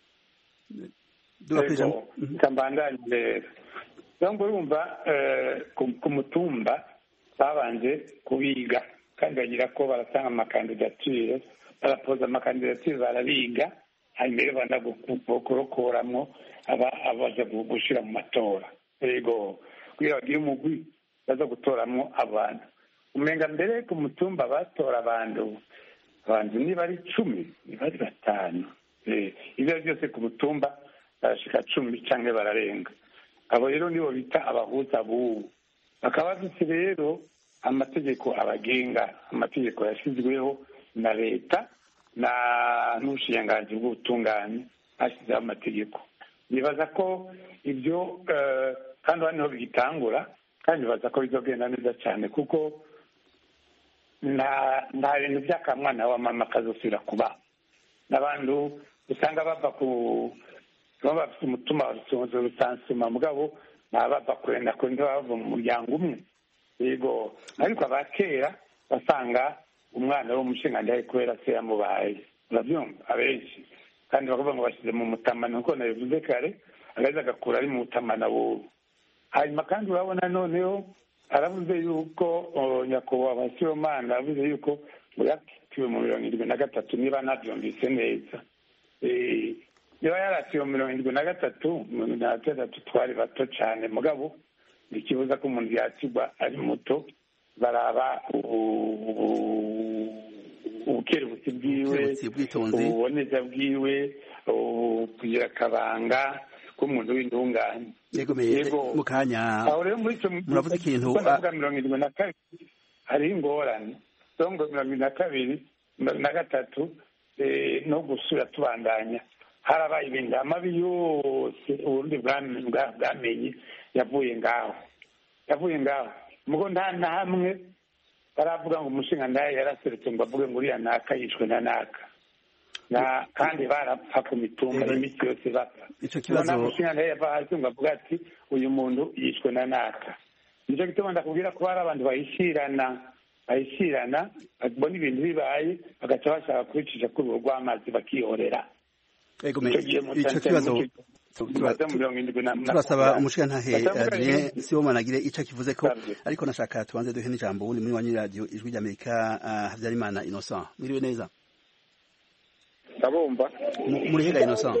kambandanye donc urumva ku mutumba babanje kubiga kandi bagira ko baratanga amakandidatire, barapoza amakandidatire barabiga, hanyuma banda gukurokoramwo abaza gushira mu matora. Yego kugira bagire umugwi baza gutoramwo abantu. Umenga mbere ku mutumba batora abantu niba ari 10 niba ari 5. Ibyo byose ku mutumba barashika 10 cyangwa bararenga. Abo rero nibo bita abahuza bubu. Bakaba bafite rero amategeko abagenga, amategeko yashyizweho na leta n'ubushikiranganji bw'ubutungane, hashyizeho amategeko. nibaza ko ibyo kandi hano niho bigitangura kandi nibaza ko bizogenda neza cyane kuko nta bintu by'akamwana wa mama kazosubira kuba n'abantu usanga bava baba bafite umutima rusansuma mugabo bava kurenda ko bava mu muryango umwe yego ariko abakera basanga umwana w'umushingantahe kubera se yamubaye urabyumva abenshi kandi bakavuga ngo bashyize mu mutamana nk'uko nabivuze kare agaheza agakura ari mu mutamana wubu hanyuma kandi urabona noneho aravuze yuko nyakubahwa Sibomana aravuze yuko yakitiwe mu 73 niba nabyumvise neza niba yaratiwe mu 73 twari bato cyane mugabo ikibuza ko umuntu yakigwa ari muto baraba ubukerebutsi bwiwe ububoneza bwiwe kugira akabanga k'umuntu w'intungane yego mu kanya muravuze ikintu ndavuga 72 hariho ingorane songo 72 73 no gusura tubandanya harabaye ibintu amabi yose ubundi bwamenye yavuye ngaho mugo nta na hamwe baravuga ngo umushingantahe yaraserutse ngo avuge ngo uriya naka yishwe na naka kandi barapfa ku mitumba iminsi yose bapfa icyo kibazo umushingantahe yava hasi ngo avuga ati uyu muntu yishwe na naka nicyo gituma ndakubwira ko hari abantu bahishirana babona ibintu bibaye bagaca bashaka kubicisha ku rugo rw'amazi bakihorera icyo kibazo turasaba umushingantahe Adrien Sibomana agire icyo kivuze ko ariko nashaka tubanze duhe n'ijambo ubundi muri wanyu radio ijwi ry'Amerika Habyarimana Innocent mwiriwe neza ndabumva muri hega Innocent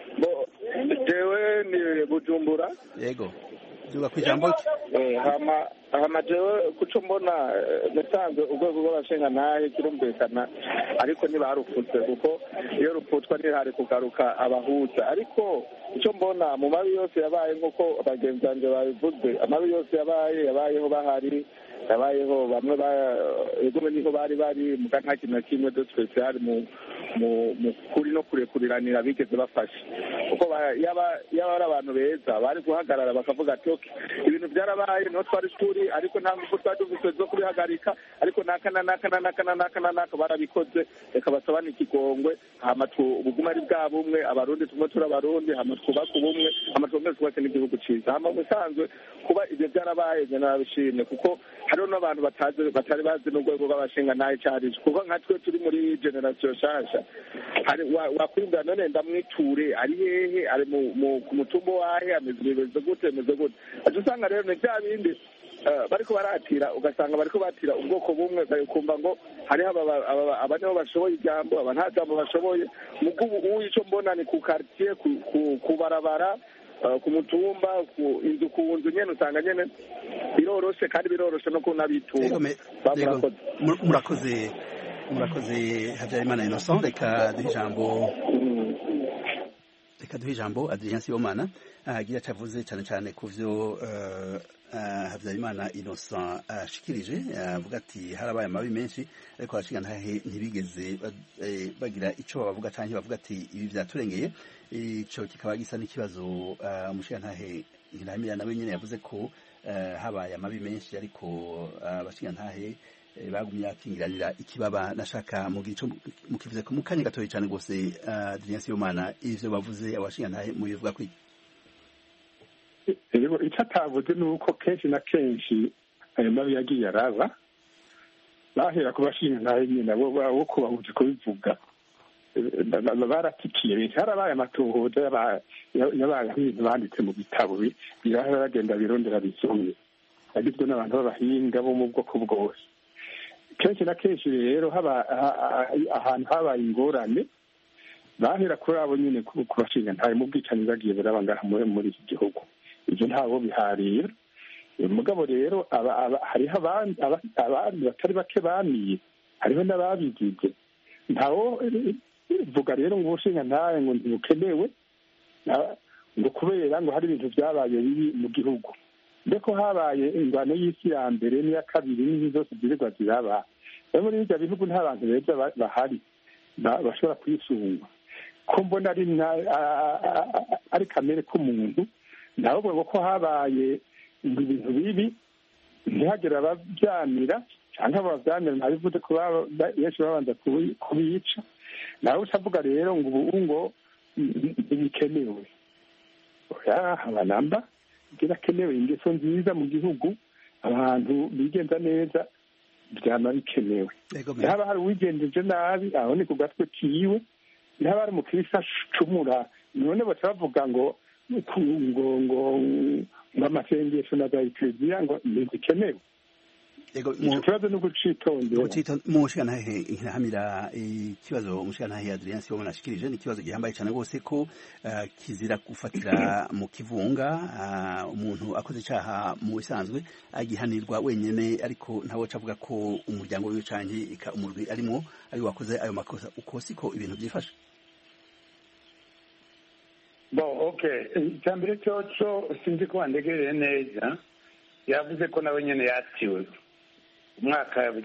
jewe ni Bujumbura yego duga kwijambo hama jewe kuco mbona nasanzwe urwego rw'abashingantahe kirumvikana ariko ntibarufutse kuko iyo rupfutwa ntihari kugaruka abahuza ariko icyo mbona mu mabi yose yabaye nk'uko abagenzi banjye babivuze amabi yose yabayeho bahari yabayeho bamwe egome niho bari muga nta kintu na kimwe de special mu kuri no kurekuriranira bigeze bafashe kuko yaba ari abantu beza bari guhagarara bakavuga ati okay ibintu byarabaye no twari turi ariko nta ngufu twari dufite zo kubihagarika ariko naka barabikoze reka basabana ikigongwe hama ubuguma ari bwa bumwe abarundi tumwe turi abarundi hama twubaka ubumwe hama twubake n'igihugu cyiza hama musanzwe kuba ibyo byarabaye njye narabishimye kuko hariho n'abantu batari bazi n'urwego rw'abashingantahe cyari kuko nka twe turi muri generasiyo nshasha wakwibwira none ndamwiture ari hehe ari ku mutumba wahe ameze gute aca usanga rero ni bya bindi bariko baratira ugasanga bariko batira ubwoko bumwe ukumva ngo hariho aba nibo bashoboye ijambo aba nta jambo bashoboye mugubu ubu ico mbona ni ku quartier ku barabara ku mutumba inzu ku nzu nyene usanga nyene biroroshe kandi biroroshe no kunabitura murakoze Habyarimana Innocent reka duhe ijambo Adrien Sibomana agira acavuze cyane cyane ku vyo Habyarimana Innocent ashikirije avuga ati harabaye amabi menshi ariko abashingantahe ntibigeze bagira ico bavuga canke bavuga ati ibi vyaturengeye ico kikaba gisa n'ikibazo umushingantahe Ntiramira nawe nyene yavuze ko habaye amabi menshi ariko abashingantahe bagumye akingiranira ikibaba nashaka mukivuze ko mukanya gatoye cyane gose Adrien Sibomana ivyo bavuze abashingantahe mu bivuga ko icyo atavuze ni uko kenshi na kenshi ayo mabi yagiye araba bahera ku bashingantahe nyine bo kubahuza kubivuga baratikiye benshi harabaye amatohoza yabaye nk'ibintu banditse mu bitabo biragenda birondera bisomye agizwe n'abantu b'abahinga bo mu bwoko bwose kenshi na kenshi rero ahantu habaye ingorane bahera kuri abo nyine ku bashingantahe mu bwicanyi bagiye buraba ngaha muri iki gihugu ibyo ntawo biharira mugabo rero hariho abandi batari bake bamiye hariho n'ababigize ntawo vuga rero ngo ubushingantahe ngo ntibukenewe ngo kubera ngo hari ibintu byabaye bibi mu gihugu mbeko habaye ingwano y'isi ya mbere n'iya kabiri n'izi zose zirirwa ziraba rero muri ibyo bihugu nta bantu beza bahari bashobora kwisungwa ko mbona ari kamere k'umuntu ndavuga ko habaye ibintu bibi ntihagire ababyamira cyangwa ababyamira nabivuze ko benshi babanza kubica nawe utavuga rero ngo ubu ngo ntibikenewe abanamba birakenewe ingeso nziza mu gihugu abantu bigenza neza byaba bikenewe haba hari uwigenjeje nabi aho ni ku gatwe kiwe haba hari umukirisa acumura none baca bavuga ngo amasengesho na za ekleziya ngo ntibikenewe icyo kibazo ni ugucitondera umushikantahe ntihamira ikibazo umushikantahe Adrien Sibomana ashikirije ni ikibazo gihambaye cyane rwose ko kizira gufatira mu kivunga umuntu akoze icyaha mu bisanzwe agihanirwa wenyine ariko ntawe avuga ko umuryango wiwe canke umurwi arimo ari wakoze ayo makosa uko siko ibintu byifashe icyambere cyoco sinzi ko wandegereye neza yavuze ko nawe nyene yatiwe umwaka wa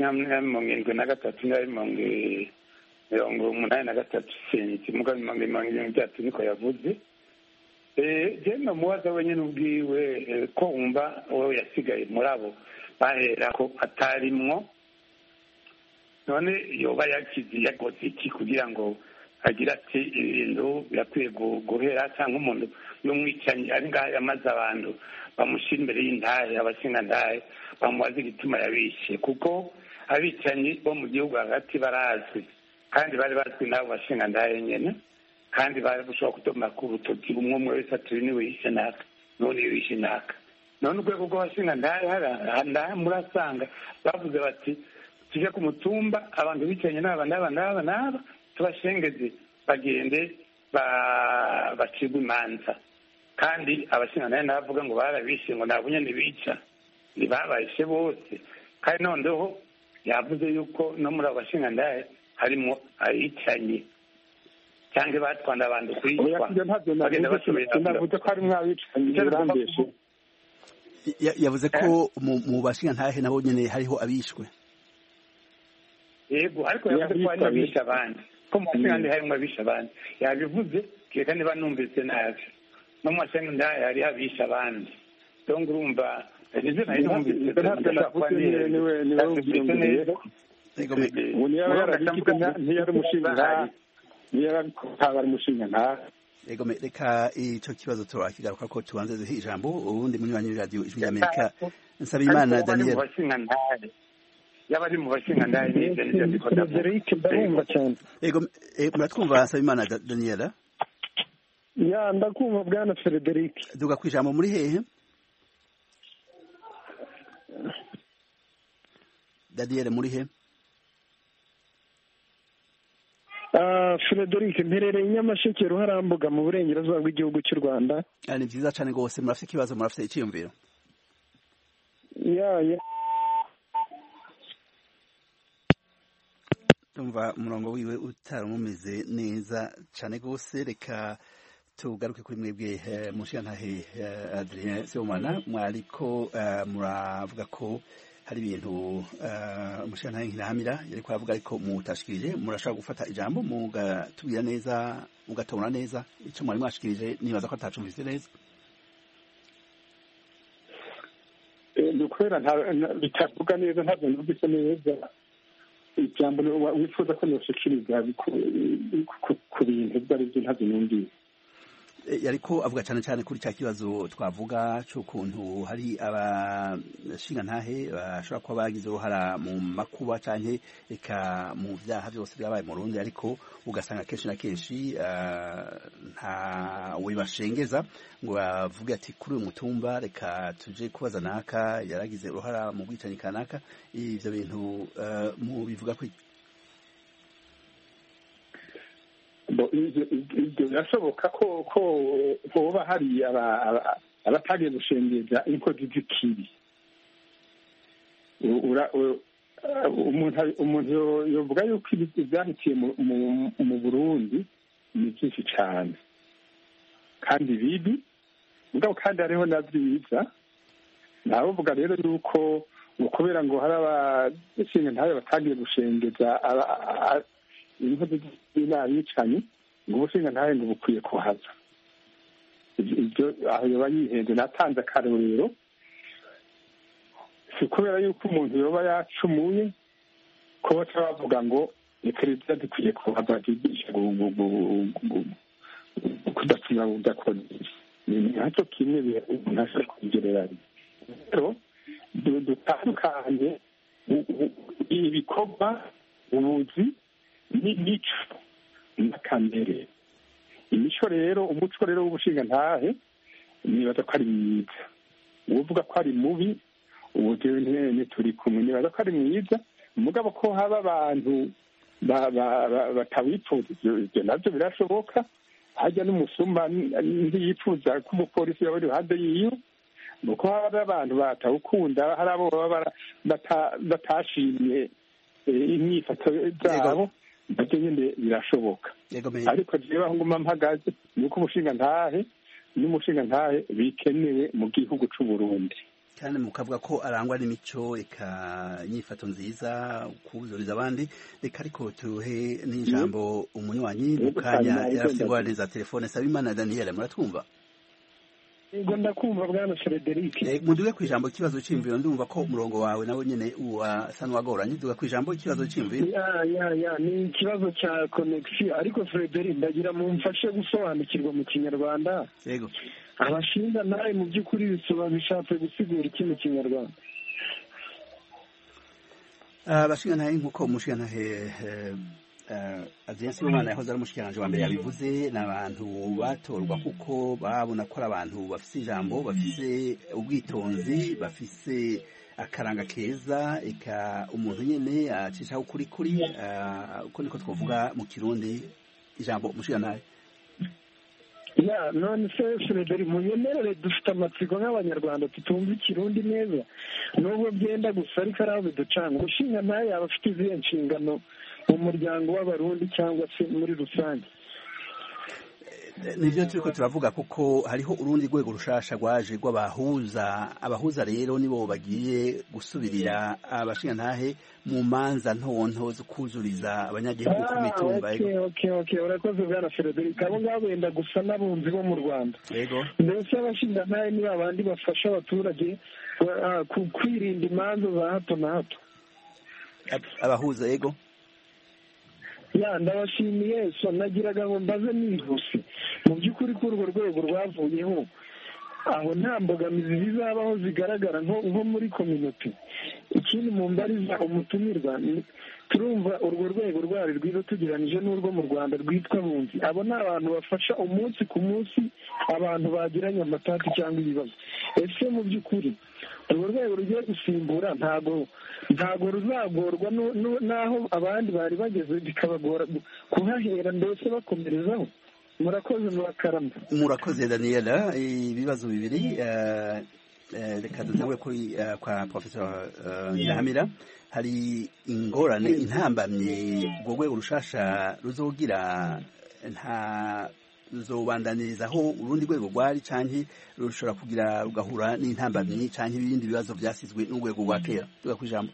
1973 1983 sinzi mugabo 1983 niko yavuze je no muwaza wenyene ubwiwe ko umva wowe yasigaye muri abo bahera ko atarimwo none yoba yakizi yakoze iki kugira ngo agira ati ibintu birakwiye guhera cyangwa umuntu y'umwicanyi ari ngaho yamaze abantu bamushyira imbere y'indahe abashingandahe bamubaza igituma yabishe kuko abicanyi bo mu gihugu hagati barazwi kandi bari bazwi n'abo bashingandahe nyine kandi bari gushobora kudoma ku rutoki umwe umwe wese ati niwe yishe naka none yishe naka none urwego rw'abashingandahe murasanga bavuze bati tuje ku mutumba abantu bicanye n'aba tubashengeze bagende bacibwe imanza kandi abashingantahe n'abavuga ngo barabishe ngo ntabwo nyine bica ntibabayishe bose kandi noneho yavuze yuko no muri abo bashingantahe harimo abicanye cyangwa batwanda abantu kwicwa bagenda basubira navuze ko harimo abicanye birambeshe yavuze ko mu bashingantahe nabo nyine hariho abishwe yego ariko yavuze ko harimo abishe abandi ko mu bashingantahe harimo abishe abandi yabivuze kereka niba numvise nabi no mu bashingantahe hari abishe abandi donc urumva reka icyo kibazo turakigaruka ko tubanze duhe ijambo ubundi munywanyi w'iradiyo ijwi ry'Amerika Nsabimana Daniel yaba ari mu bashingantahe n'ibyo ndikora muratwumva Nsabimana Daniel ya ndakumva bwana Frederic duga ku ijambo muri hehe Daniel muri he Frederic mperereye Nyamasheke Ruharambuga mu burengerazuba bw'igihugu cy'u Rwanda ni byiza cyane rwose murafite ikibazo murafite icyiyumviro ya tumva umurongo wiwe utaramumeze neza cyane rwose reka tugaruke kuri mwebwe mushikantahe Adrien Sibomana mwariko muravuga ko hari ibintu umushikantahe Nkirahamira yariko aravuga ariko mutashikirije murashaka gufata ijambo mugatubwira neza mugatona neza icyo mwari mwashikirije nibaza ko atacumvise neza dukorera bitavuga neza ntabwo numvise neza ijambo wifuza ko noshikiriza ku bintu ibyo ari byo ntabwo numvise yariko avuga cyane cyane kuri cya kibazo twavuga cy'ukuntu hari abashingantahe bashobora kuba bagize uruhara mu makuba cyane eka mu byaha byose byabaye mu Burundi ariko ugasanga kenshi na kenshi ntawe bashengeza ngo bavuge ati kuri uyu mutumba reka tuje kubaza naka yaragize uruhara mu bwicanyi kanaka ibyo bintu mu bivuga ko ibyo birashoboka ko hoba hari abatagiye gushengeza inkozi z'ikibi umuntu yovuga yuko ibyahitiye mu Burundi ni byinshi cyane kandi bibi mugabo kandi hariho na byiza ntavuga rero yuko kubera ngo hari abashingantahe batagiye gushengeza inkozi z'inabicanyi ngo ubushingantahe ngo bukwiye kuhaza ibyo aho yoba yihenze. Natanze akarorero, si kubera yuko umuntu yoba yacumuye ko baca bavuga ngo ekereziya dukwiye kuhava ryigisha kudacumura udakora ni nacyo kimwe umuntu ashobora kubigereranya. rero dutandukanye ibikorwa, ubuzi n'imico n'akamere. imico rero, umuco rero w'ubushingantahe nibaza ko ari mwiza. uvuga ko ari mubi ubu ntituri kumwe. nibaza ko ari mwiza, mugabo ko haba abantu batawifuza ibyo nabyo birashoboka. hajya n'umusuma ntiyipfuza ko umupolisi yaba ari iruhande yiwe, nuko hari abantu batawukunda, hari abo baba batashimye imyifato zabo, nabyo nyine birashoboka. ariko jewe aho nguma mpagaze ni uko umushingantahe n'umushingantahe bikenewe mu gihugu c'u Burundi, kandi mukavuga ko arangwa n'imico eka inyifato nziza kuzuriza abandi. reka ariko tuhe n'ijambo umunywanyi mu kanya yarafite ingorane za telefone. Sabimana Daniel, muratwumva? Yego ndakumva bwana Frederic. Muduge ku ijambo ikibazo cy'imviro, ndumva ko umurongo wawe nawe nyene usa n'uwagoranye. Duga ku ijambo ikibazo cy'imviro. ni ikibazo cya connection, ariko Frederic ndagira mumfashe gusobanukirwa mu Kinyarwanda. Yego. Abashingantahe mu by'ukuri bishatse gusigura iki mu Kinyarwanda? Abashingantahe nk'uko umushingantahe Adrien Sibomana yahoze ari umushikiranganji wa mbere yabivuze, ni abantu batorwa kuko babona ko ari abantu bafise ijambo, bafise ubwitonzi, bafise akaranga keza, eka umuntu nyene acishaho ukuri uko niko twovuga mu Kirundi ijambo umushingantahe. none se Frederic, munyemerere dufite amatsiko nk'abanyarwanda tutumva Ikirundi neza, nubwo byenda gusa ariko ari aho biducanga. umushingantahe yaba afite izihe nshingano mu muryango w'abarundi cyangwa se muri rusange? nivyo turiko turavuga, kuko hariho urundi rwego rushasha rwaje rw'abahuza. abahuza rero nibo bagiye gusubirira abashingantahe mu manza ntonto zo kuzuriza abanyagihugu ku mitumba. Okay, urakoze bwana Frederic. abo ngabo benda gusa n'abunzi bo mu Rwanda. Yego. mbese abashingantahe ni babandi bafasha abaturage kwirinda imanza za hato na hato. abahuza. Yego. ndabashimiye. nagiraga ngo mbaze nihuse, mu by'ukuri ko urwo rwego rwavuyeho, aho nta mbogamizi zizabaho zigaragara nko muri community. ikindi mu mbariza umutumirwa, turumva urwo rwego rwari rwiza tugereranije n'urwo mu Rwanda rwitwa bunzi. abo ni abantu bafasha umunsi ku munsi abantu bagiranye amatati cyangwa ibibazo. ese mu by'ukuri urwo rwego rugiye gusimbura ntago ruzagorwa n'aho abandi bari bageze bikabagora kuhahera, mbese bakomerezaho? murakoze murakarama. Murakoze Daniela. ibibazo bibiri, reka dutangure kwa Professor Nyahamira. hari ingorane intambamye urwo rwego rushasha ruzogira, nta ruzobandaniriza aho urundi rwego rwari, canke rushobora kugira rugahura n'intambamyi canke ibindi bibazo vyasizwe n'urwego rwa kera? tuga kwijambo.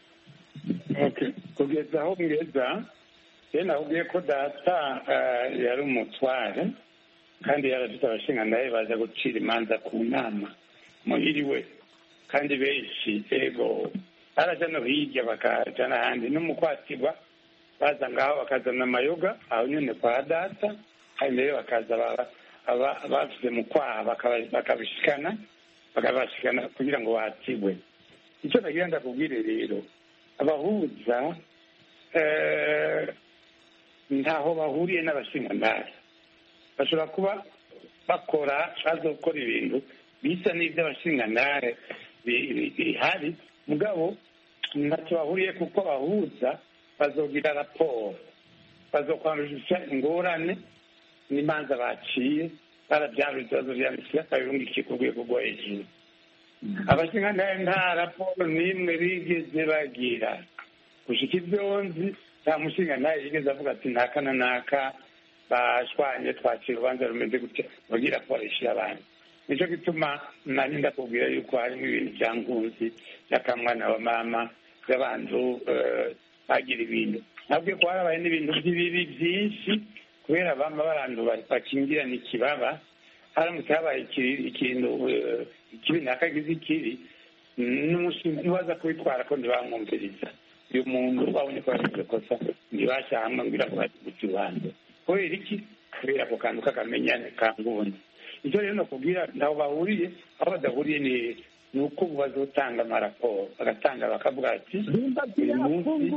kugeza aho ngeza nakubwiye ko data yari umutware kandi yarafite abashingantahe baza gucira imanza ku nama muhiriwe, kandi benshi ego baraja no hirya bakaja n'ahandi, no mu kwatirwa baza ngaho bakazana amayoga aho nyene kwa data, kandi rero bakaza bafite mu kwaha bakabashikana kugira ngo batirwe. icyo nagira ndakubwire rero, abahuza ntaho bahuriye n'abashingantahe. bashobora kuba bazokora ibintu bisa n'iby'abashingantahe bihari, mugabo ntacyo bahuriye, kuko abahuza bazogira raporo, bazokwandikisha ingorane n'imanza baciye, barabyarura ibibazo byandikira babirungikiye ku rwego rwo hejuru. abashingantahe nta raporo n'imwe bigeze bagira. gushika ivyonzi nta mushingantahe yigeze avuga ati naka na naka bashwanye twakira urubanza rumeze gutya, bagira raporo ishira abandi. nico gituma nari ndakubwira yuko harimo ibintu vya nkunzi vy'akamwana wa mama by'abantu bagira ibintu. nabwiye ko harabaye n'ibintu by'ibibi byinshi kubera bama barantu bakingirana ikibaba, haramutse habaye ikintu ikibi ntakagize ikibi n'umushinga ntiwaza kubitwara ko ntibamwumviriza uyu muntu babonye ko yagize kosa ntibashyamba ngira ngo guca urubanza kubera iki kubera ako kantu k'akamenyane kangundi icyo rero nakubwira ntaho bahuriye aho badahuriye ni uko bazotanga amaraporo bagatanga bakavuga ati uyu munsi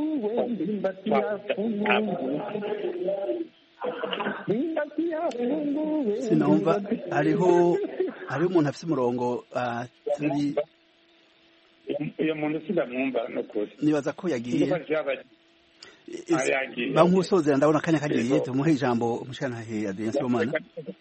sinumva hariho umuntu afite umurongo turi uyu muntu sindamwumva n'ukuri nibaza ko yagiye bamusozera ndabona akanya kagiye tumuhe ijambo umushyiranahe Adrien Sibomana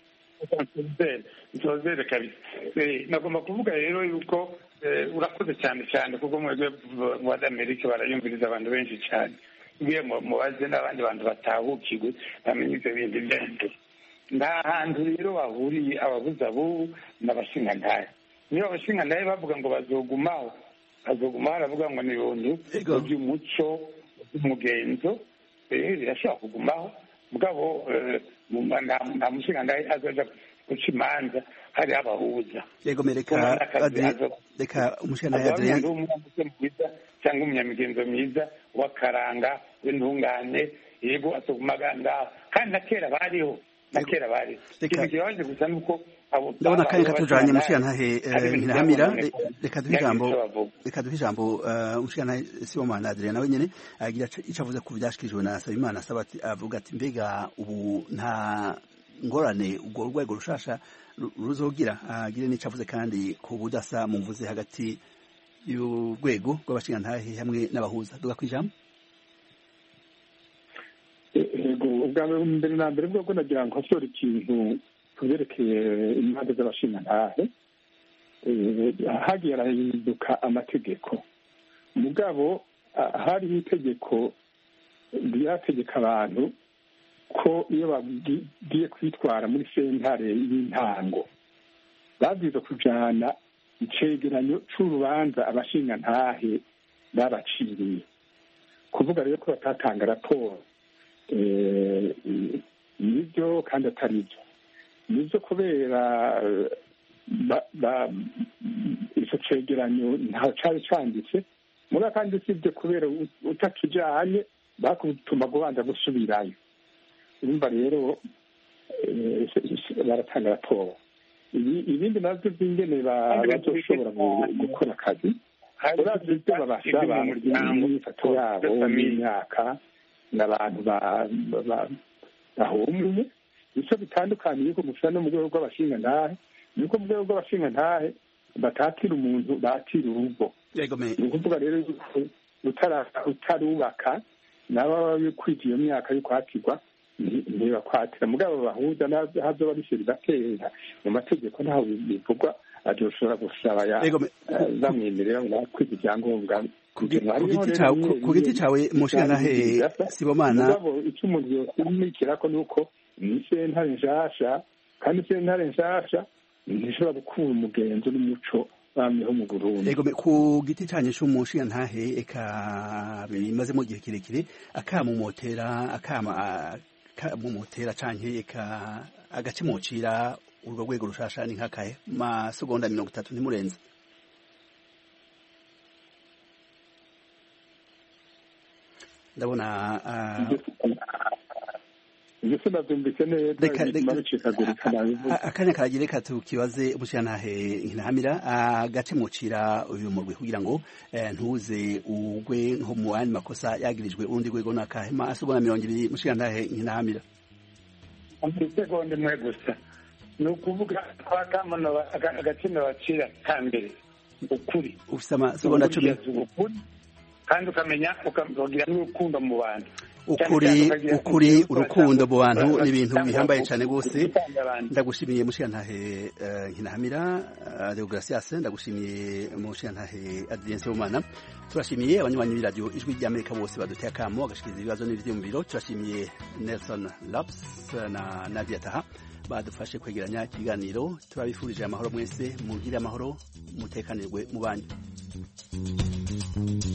ntozere kabisa nagomba kuvuga rero yuko urakoze cyane cyane kuko mwebwe mu Amerika barayumviriza abantu benshi cyane ugiye mubaze n'abandi bantu batahukirwe bamenye ibyo bindi byose nta hantu rero bahuriye ababuze abo n'abashingantahe niyo abashingantahe bavuga ngo bazogumaho baravuga ngo ni ibintu by'umuco umugenzo birashobora kugumaho mugabo nta mushingantahe azaja guca imanza hari abahuza yego reka umushingantahe Adrien cyangwa umunyamigenzo mwiza w'akaranga w'intungane yego atogumaga ngaho kandi na kera bariho ikintu kibabaje gusa nuko ndabona akanya katujanye umushingantahe Nkirahamira reka duhe ijambo umushingantahe Sibomana Adrien nawe nyene agira ico avuze ku byashikirijwe na Sabimana avuga ati mbega ubu nta ngorane ubwo rwego rushasha ruzogira agire n'ico avuze kandi ku budasa muvuze hagati y'urwego rw'abashingantahe hamwe n'abahuza duga kwijambo ubwa mbere na mbere bwo nagira ngo hasore ikintu kubyerekeye imanza z'abashingantahe hagiye harahinduka amategeko mugabo hariho itegeko ryategeka abantu ko iyo bagiye kwitwara muri sentare y'intango babwirizwa kujana icegeranyo c'urubanza abashingantahe babaciriye kuvuga rero ko batatanga raporo nibyo kandi atari byo nibyo kubera ico cegeranyo ntaho cari canditse muri kandi sibyo kubera utakijanye bakutuma kubanza gusubirayo urumva rero baratanga raporo ibindi navyo by'ingene bazoshobora gukora akazi uravye ibyo babasaba imyifato yabo n'imyaka n'abantu bahumye icyo bitandukaniye ko gusa no mu rwego rw'abashingantahe nuko mu rwego rw'abashingantahe batatira umuntu batira urugo ni ukuvuga rero utarubaka nabo kwita iyo myaka yo kwatirwa ntibakwatira mugabo bahuza hazoba bishyira igatera mu mategeko ntaho bivugwa azoshobora gusaba bamwemerera ngo kwiga ibyangombwa ku giti cawe mushingantahe Sibomana icyo umuntu yokumikira ko nuko ni sentare nshasha kandi sentare nshasha ntishobora gukura umugenzo n'umuco bamyeho mu Burundi ku giti canye c'umushingantahe eka bimazemo igihe kirekire akamumotera canke eka agacimocira urwo rwego rushasha ni nkakahe masegonda 30 ntimurenze ndabona akanya karagira reka tukibaze umushingantahe Nkirahamira agacimocira uyu murwi kugira ngo ntuze ugwe nko mu yandi makosa yagirijwe urundi rwego n'akahe masegonda 20 umushingantahe Nkirahamira isegonda imwe gusa ni ukuvuga twakamana agaciro bacira kambere ukuri ufite amasegonda 10 kandi ukamenya ukagira n'urukundo mu bantu ukuri urukundo mu bantu ni ibintu bihambaye cyane rwose ndagushimiye mushingantahe Nkirahamira Deogratias ndagushimiye mushingantahe Adrien Sibomana turashimiye abanywanyi b'iradio ijwi ry'Amerika bose baduteye akamo agashikiriza ibibazo n'ivyiyumviro turashimiye Nelson Laps na Nadia Taha badufashe kwegeranya ikiganiro turabifurije amahoro mwese mugire amahoro mutekanirwe mu banyu